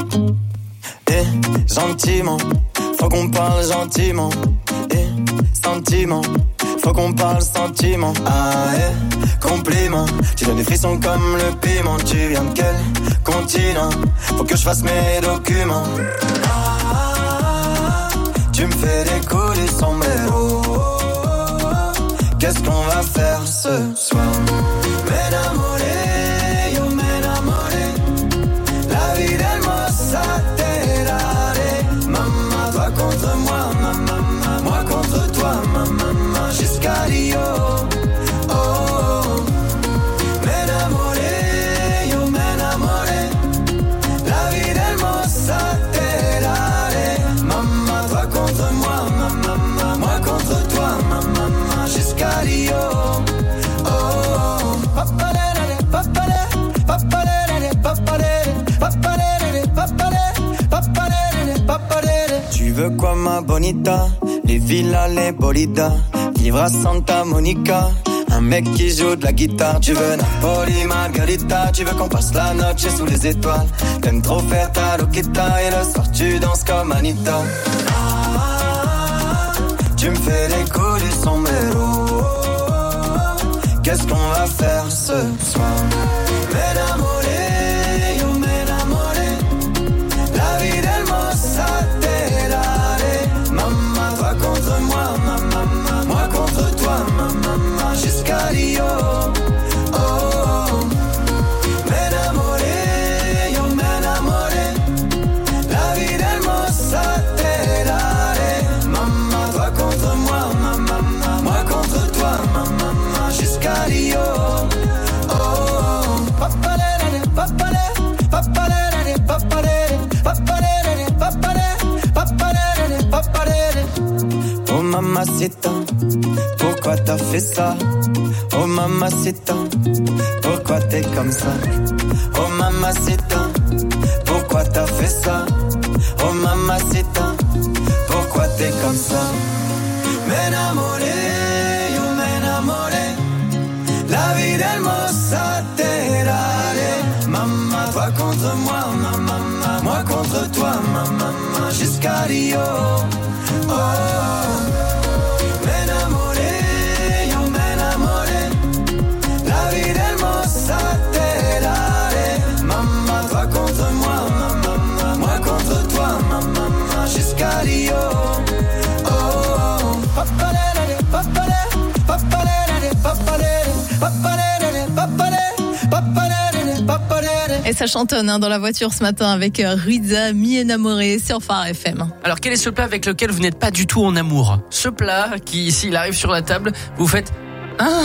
Gentiment, faut qu'on parle gentiment. Et sentiments. Faut qu'on parle sentiment. Ah eh, compliment. Tu donnes des frissons comme le piment. Tu viens de quel continent? Faut que je fasse mes documents. Ah, tu me fais décoller sans mélo. Qu'est-ce qu'on va faire ce soir? M'enamoré, yo m'enamoré. La vie d'hermosa terare. Maman, toi contre moi, maman, moi contre toi, maman, jusqu'à Rio. Oh, oh. M'enamoré, yo m'enamoré. La vie d'hermosa terare. Maman, toi contre moi, maman, moi contre toi, maman, jusqu'à Rio. Oh, oh. Papalere, papalere, papalere, papalere, papalere, papalere, papalere, papalere. Tu veux quoi ma bonita? Les villas, les bolidas, vivre à Santa Monica. Un mec qui joue de la guitare. Tu veux Napoli, Margarita. Tu veux qu'on passe la noche sous les étoiles. T'aimes trop faire ta loquita. Et le soir tu danses comme Anita. Ah, tu me fais décoller son mélo. Qu'est-ce qu'on va faire ce soir? M'enamoré, yo m'enamoré. La vie d'hermosa terare. Maman, toi contre moi, maman, moi contre toi, maman, jusqu'à Rio. Oh, oh. M'enamoré, yo m'enamoré. La vie d'hermosa terare. Maman, toi contre moi, maman, moi contre toi, maman, jusqu'à Rio. Oh, oh. Papalere, papalere, papalere, papalere, papalere, papalere, papalere, papalere. Oh mamacita, pourquoi t'as fait ça? Oh mamacita, pourquoi t'es comme ça? Oh mamacita, pourquoi t'as fait ça? Oh mamacita, pourquoi t'es comme ça? M'enamoré, yo m'enamoré. La vie d'hermosa terare. Maman, toi contre moi, maman, moi contre toi, maman, jusqu'à Rio. Oh, oh. M'enamoré, yo m'enamoré. La vie d'hermosa terare. Maman, toi contre moi, maman, moi contre toi, maman, jusqu'à Rio. Oh, oh. Papalere, papalere, papalere, papalere, papalere, papalere, papalere, papalere. Et ça chantonne hein, dans la voiture ce matin avec euh, Ruiza, Mi Enamoré sur Phare F M. Alors quel est ce plat avec lequel vous n'êtes pas du tout en amour? Ce plat qui, s'il arrive sur la table, vous faites ah.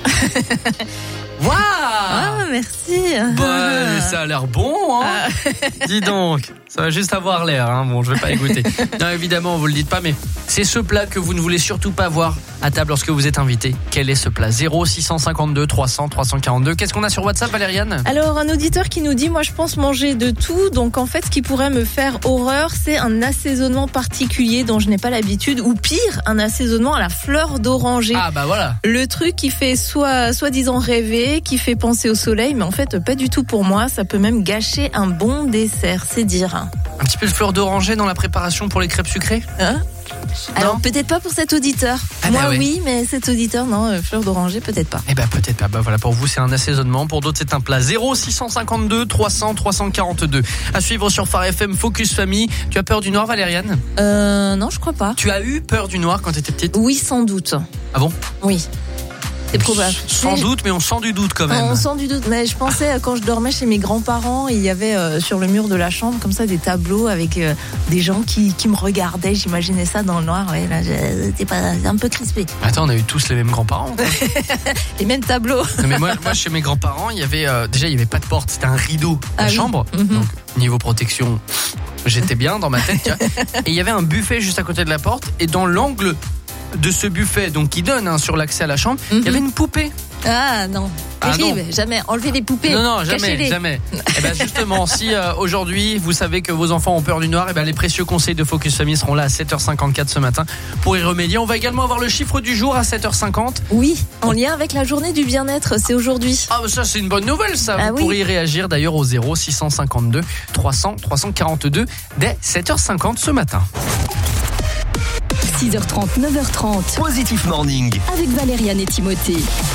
Waouh! Ah, merci. Bah, ça a l'air bon, hein. Ah. Dis donc, ça va juste avoir l'air, hein. Bon, je vais pas écouter. Non, évidemment, vous le dites pas, mais c'est ce plat que vous ne voulez surtout pas voir à table lorsque vous êtes invité. Quel est ce plat? zéro six cent cinquante-deux trois cents trois cent quarante-deux. Qu'est-ce qu'on a sur WhatsApp, Valériane? Alors, un auditeur qui nous dit, moi, je pense manger de tout. Donc, en fait, ce qui pourrait me faire horreur, c'est un assaisonnement particulier dont je n'ai pas l'habitude. Ou pire, un assaisonnement à la fleur d'oranger. Ah, bah voilà. Le truc qui fait soit, soi-disant rêver, qui fait penser au soleil, mais en fait, pas du tout pour moi. Ça peut même gâcher un bon dessert, c'est dire. Un petit peu de fleur d'oranger dans la préparation pour les crêpes sucrées? Hein? Alors non, peut-être pas pour cet auditeur. Ah Moi bah ouais. oui, mais cet auditeur non, euh, fleur d'oranger peut-être pas. Eh ben peut-être pas. Bah voilà, pour vous c'est un assaisonnement, pour d'autres c'est un plat. zéro six cent cinquante-deux trois cents trois cent quarante-deux. À suivre sur Phare F M, Focus Famille. Tu as peur du noir, Valériane? Euh non, je crois pas. Tu as eu peur du noir quand tu étais petite? Oui, sans doute. Ah bon? Oui. C'est probable. Sans mais doute, mais on sent du doute quand même. On sent du doute. Mais je pensais quand je dormais chez mes grands-parents, il y avait euh, sur le mur de la chambre comme ça des tableaux avec euh, des gens qui, qui me regardaient. J'imaginais ça dans le noir. Ouais, là, j'étais pas un peu crispé. Attends, on a eu tous les mêmes grands-parents. Les mêmes tableaux. Non, mais moi, moi, chez mes grands-parents, il y avait euh, déjà il y avait pas de porte, c'était un rideau à la ah, chambre. Oui. Mm-hmm. Donc niveau protection, j'étais bien dans ma tête. Tu vois. Et il y avait un buffet juste à côté de la porte. Et dans l'angle de ce buffet, donc qui donne hein, sur l'accès à la chambre, il mm-hmm. y avait une poupée. Ah non, terrible, ah, jamais, enlevez les poupées. Non, non, jamais, cachez-les. jamais. Et ben justement, si euh, aujourd'hui vous savez que vos enfants ont peur du noir, et ben les précieux conseils de Focus Family seront là à sept heures cinquante-quatre ce matin pour y remédier. On va également avoir le chiffre du jour à sept heures cinquante. Oui, en lien avec la journée du bien-être, c'est aujourd'hui. Ah, ça c'est une bonne nouvelle ça. Ah, vous oui. pourrez y réagir d'ailleurs au zéro six cent cinquante-deux trois cents trois cent quarante-deux dès sept heures cinquante ce matin. six heures trente, neuf heures trente. Positif Morning. Avec Valériane et Timothée.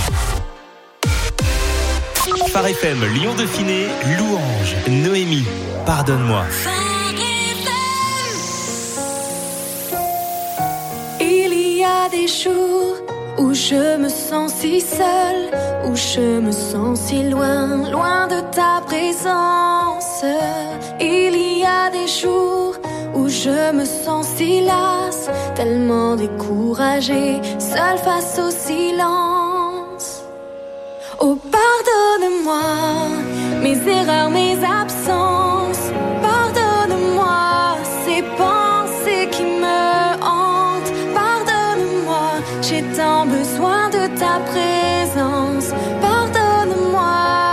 Phare F M, Lyon Dauphiné, Louange, Noémie, pardonne-moi. Il y a des jours où je me sens si seule, où je me sens si loin, loin de ta présence. Il y a des jours où je me sens si lasse, tellement découragée, seule face au silence. Oh, pardonne-moi mes erreurs, mes absences. Pardonne-moi ces pensées qui me hantent. Pardonne-moi, j'ai tant besoin de ta présence. Pardonne-moi.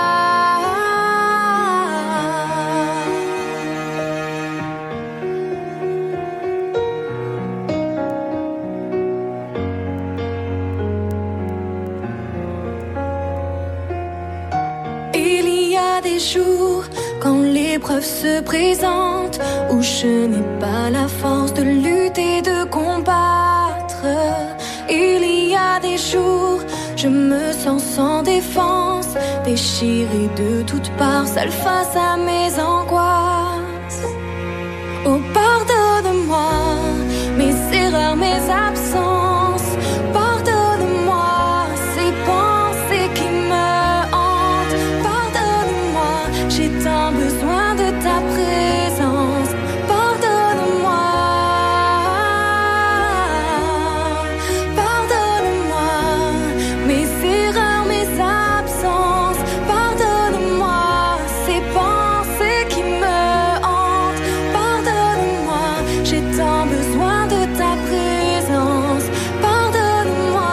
Il y a des jours quand l'épreuve se présente, où je n'ai pas la force de lutter, de combattre. Il y a des jours, je me sens sans défense, déchirée de toutes parts, seule face à mes angoisses. Oh, pardonne-moi mes erreurs, mes absences. Pardonne-moi ces pensées qui me hantent. Pardonne-moi, j'ai tant besoin de ta présence. Pardonne-moi. Pardonne-moi mes erreurs, mes absences. Pardonne-moi ces pensées qui me hantent. Pardonne-moi, j'ai tant besoin de ta présence. Pardonne-moi.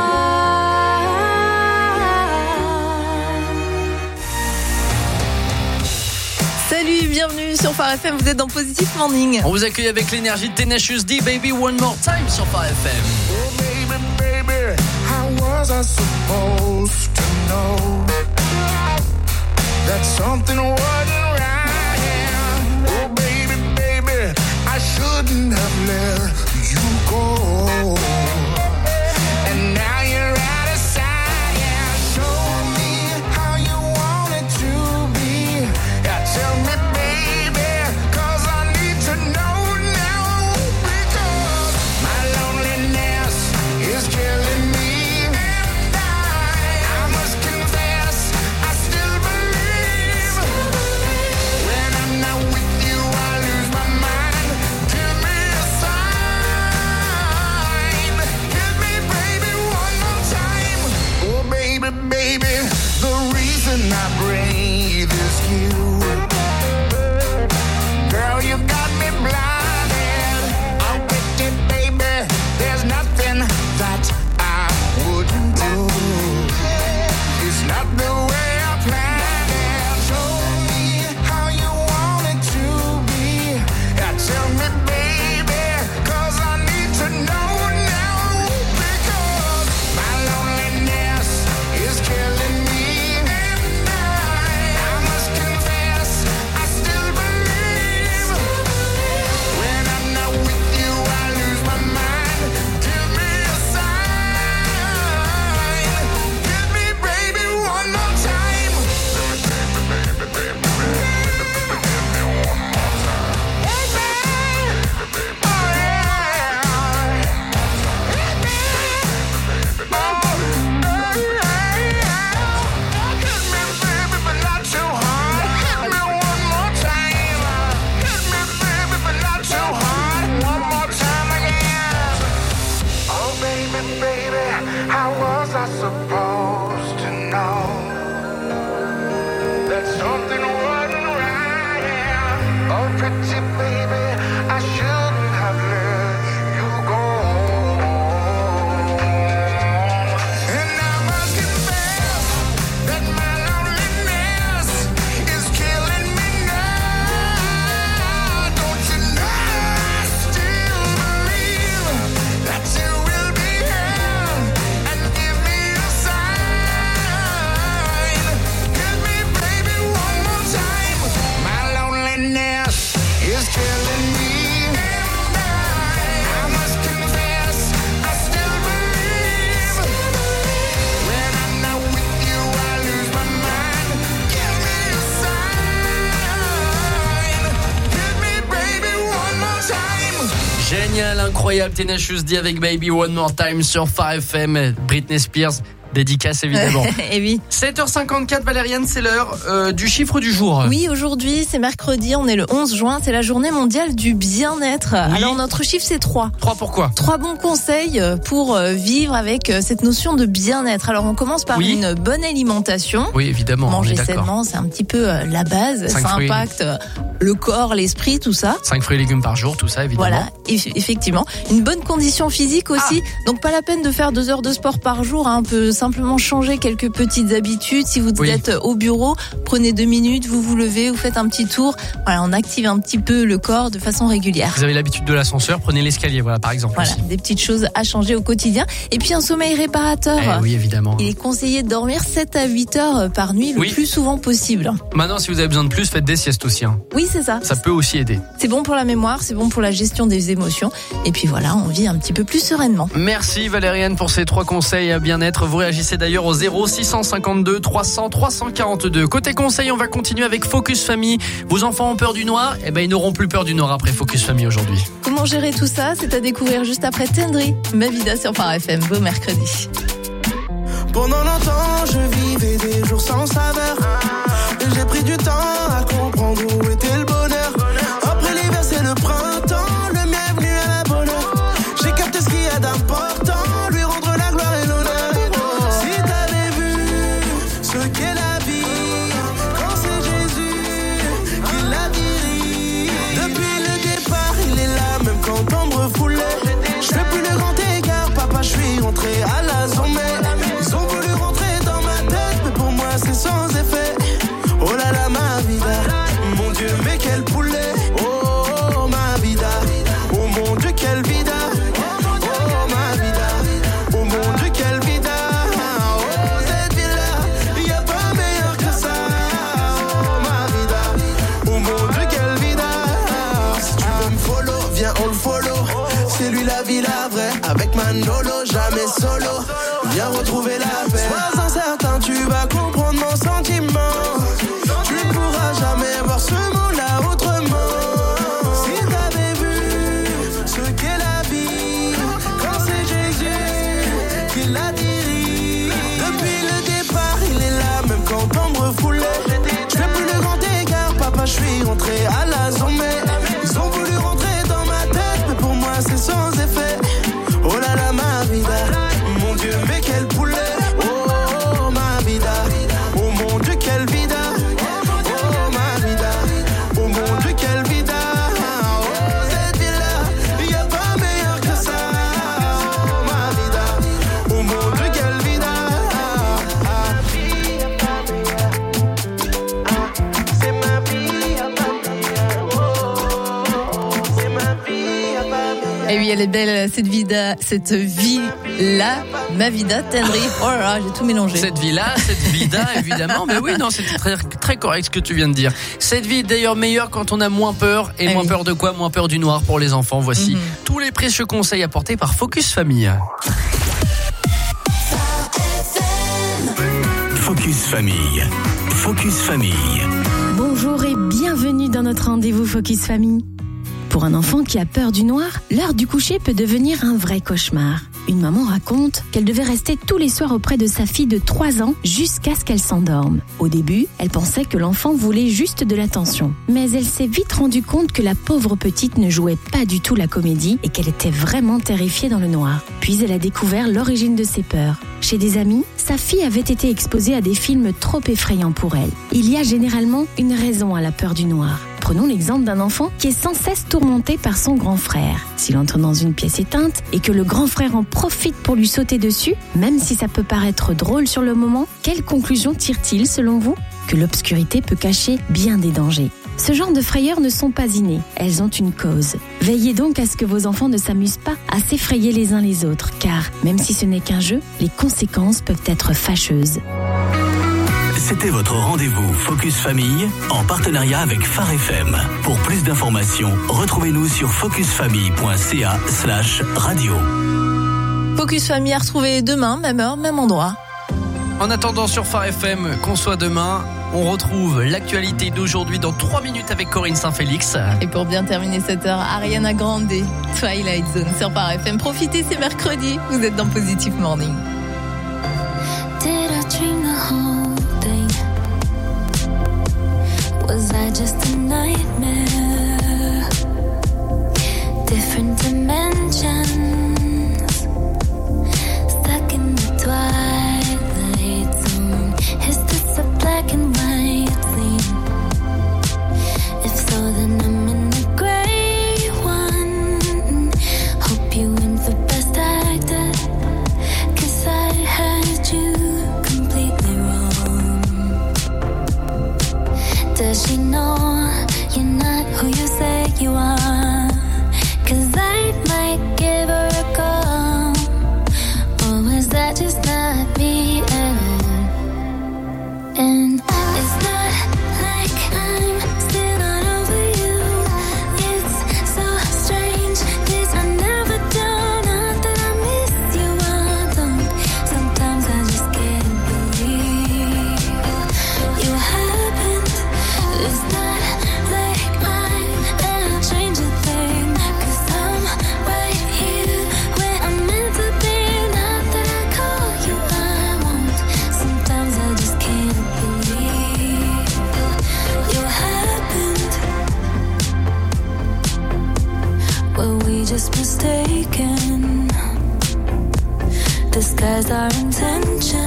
Salut, bienvenue sur Phare F M, vous êtes dans Positif Morning. On vous accueille avec l'énergie de Tenacious D, Baby One More Time sur Phare F M. Baby, how was I supposed to know that something wasn't right? Oh, baby, baby, I shouldn't have let you go. And now you're out of sight. Yeah, show me how you want it to be. Yeah, tell me, baby, 'cause I need to know now. Because my loneliness is killing me, and I, I must confess, I still believe. When I'm not with you, I lose my mind. Give me a sign. Give me, baby, one more time. Oh, baby, baby, the reason I breathe is you. Girl, you got me blinded. I'm with it, baby. There's nothing that I wouldn't do. It's not the way I planned it. Show me how you want it to be. Yeah, tell me, baby, 'cause I need to know now. Because my loneliness is killing me, and I, I must confess, I still believe. When I'm not with you, I lose my mind. Give me a sign. Give me, baby, one more time. Baby, baby, baby, baby, give me one more time. Baby, oh yeah. Baby, oh yeah. Hit me, baby, but not too hard. Hit me one more time. Hit me, baby, but not too hard. One more time again. Oh, baby, baby, how was I supposed to know that something wasn't right? Yeah. Oh, pretty baby, I shouldn't have let you go. And I must confess that my loneliness is killing me now. Don't you know I still believe that you will be here and give me a sign. Give me, baby, one more time. My loneliness is génial, incroyable. Tenacious D avec Baby One More Time sur Phare F M. Britney Spears. Dédicace évidemment. Et oui. sept heures cinquante-quatre, Valériane, c'est l'heure euh, du chiffre du jour. Oui, aujourd'hui c'est mercredi, on est le onze juin, c'est la journée mondiale du bien-être. Oui. Alors notre chiffre c'est trois. trois pourquoi ? Trois bons conseils pour vivre avec cette notion de bien-être. Alors on commence par oui. une bonne alimentation. Oui, évidemment. Manger sainement, c'est un petit peu la base. Ça fruits. impacte le corps, l'esprit, tout ça. cinq fruits et légumes par jour, tout ça évidemment. Voilà, Eff- effectivement. Une bonne condition physique aussi. Ah. Donc pas la peine de faire deux heures de sport par jour, hein. On peut simplement changer quelques petites habitudes. Si vous oui. êtes au bureau, prenez deux minutes, vous vous levez, vous faites un petit tour. Voilà, on active un petit peu le corps de façon régulière. Vous avez l'habitude de l'ascenseur, prenez l'escalier, voilà, par exemple. Voilà, aussi. Des petites choses à changer au quotidien. Et puis un sommeil réparateur. Eh oui, évidemment. Il est conseillé de dormir sept à huit heures par nuit, le oui. plus souvent possible. Maintenant, si vous avez besoin de plus, faites des siestes aussi. Hein. Oui, c'est ça. Ça peut aussi aider. C'est bon pour la mémoire, c'est bon pour la gestion des émotions. Et puis voilà, on vit un petit peu plus sereinement. Merci Valériane pour ces trois conseils à bien-être. Vous réagissez d'ailleurs au zéro six cent cinquante-deux trois cents trois cent quarante-deux. Côté conseil, on va continuer avec Focus Famille. Vos enfants ont peur du noir ? Eh ben, ils n'auront plus peur du noir après Focus Famille aujourd'hui. Comment gérer tout ça ? C'est à découvrir juste après Tendry, Ma Vida sur Phare F M. Beau mercredi. Pendant longtemps, je vivais des jours sans saveur. Et j'ai pris du temps à comprendre où était le bonheur. Après l'hiver, c'est le printemps. Le mien est venu à la bonne heure. J'ai capté ce qu'il y a d'important. Lui rendre la gloire et l'honneur. Si t'avais vu ce qu'est la vie, quand c'est Jésus qui l'a guéri. Depuis le départ, il est là, même quand on me refoulait. Je fais plus le grand écart, papa, je suis rentré à la zone. Ils ont voulu rentrer dans ma tête, mais pour moi c'est sans effet. Oh là là, ma vida, mon Dieu, mais quel poulet. Oh, oh, oh ma vida, oh mon Dieu, quelle vida. Oh ma vida, oh mon Dieu, quelle vida. Oh cette vie-là, y a pas meilleur que ça. Oh ma vida, oh mon Dieu, quelle vida. Si tu veux me follow, viens on le follow. C'est lui la vie, la vraie, avec Manolo, jamais solo. Viens retrouver la paix. Sois certain, tu vas comprendre mon sentiment. Tu ne pourras jamais voir ce monde-là autrement. Si t'avais vu ce qu'est la vie, quand c'est Jésus qui l'a guéri. Depuis le départ, il est là, même quand on me refoulait. Je fais plus le grand écart, papa, je suis rentré à la zone. Ils ont voulu rentrer dans ma tête, mais pour moi c'est sans effet. Oh là là, ma vida, mon Dieu, mais quel poulet. Oh, oh, oh ma vida, oh mon Dieu, quelle vida. Oh ma vida, oh mon Dieu, quelle vida. Oh cette vie-là, y a pas meilleur que ça. Oh ma vida, oh mon Dieu, quelle vida. C'est ma vie, y'a pas meilleur. Oh, c'est ma vie, y'a pas meilleur. Et oui, elle est belle, cette vida, cette vie-là, Ma Vida, Tendry. Oh là là, j'ai tout mélangé. Cette vie-là, cette vida, évidemment. Mais oui, non, c'était très, très correct ce que tu viens de dire. Cette vie est d'ailleurs meilleure quand on a moins peur. Et ah moins oui. peur de quoi ? Moins peur du noir pour les enfants. Voici mm-hmm. tous les précieux conseils apportés par Focus Famille. Focus Famille. Focus Famille. Bonjour et bienvenue dans notre rendez-vous Focus Famille. Pour un enfant qui a peur du noir, l'heure du coucher peut devenir un vrai cauchemar. Une maman raconte qu'elle devait rester tous les soirs auprès de sa fille de trois ans jusqu'à ce qu'elle s'endorme. Au début, elle pensait que l'enfant voulait juste de l'attention. Mais elle s'est vite rendue compte que la pauvre petite ne jouait pas du tout la comédie et qu'elle était vraiment terrifiée dans le noir. Puis elle a découvert l'origine de ses peurs. Chez des amis, sa fille avait été exposée à des films trop effrayants pour elle. Il y a généralement une raison à la peur du noir. Prenons l'exemple d'un enfant qui est sans cesse tourmenté par son grand frère. S'il entre dans une pièce éteinte et que le grand frère en profite pour lui sauter dessus, même si ça peut paraître drôle sur le moment, quelle conclusion tire-t-il selon vous ? Que l'obscurité peut cacher bien des dangers. Ce genre de frayeurs ne sont pas innées, elles ont une cause. Veillez donc à ce que vos enfants ne s'amusent pas à s'effrayer les uns les autres, car même si ce n'est qu'un jeu, les conséquences peuvent être fâcheuses. C'était votre rendez-vous Focus Famille en partenariat avec Phare F M. Pour plus d'informations, retrouvez-nous sur focusfamille.ca slash radio. Focus Famille à retrouver demain, même heure, même endroit. En attendant sur Phare F M qu'on soit demain, on retrouve l'actualité d'aujourd'hui dans trois minutes avec Corinne Saint-Félix. Et pour bien terminer cette heure, Ariana Grande, Twilight Zone sur Phare F M. Profitez, c'est mercredi, vous êtes dans Positive Morning. Did I dream the whole thing? Was I just a nightmare? Different dimensions, stuck in the twilight zone. Is this a black and white scene? If so, then I'm in the gray one. Hope you win for best actor, 'cause I had you completely wrong. Does she know you're not who you say you are? 'Cause I might give her a call. Or was that just not me at all? And it's not like I'm still not over you. It's so strange, this I never do. Not that I miss you, I don't. Sometimes I just can't believe you happened. It's not like I'm a stranger thing, 'cause I'm right here where I'm meant to be. Not that I call you, I won't. Sometimes I just can't believe you happened. Were we just mistaken? Disguise our intention.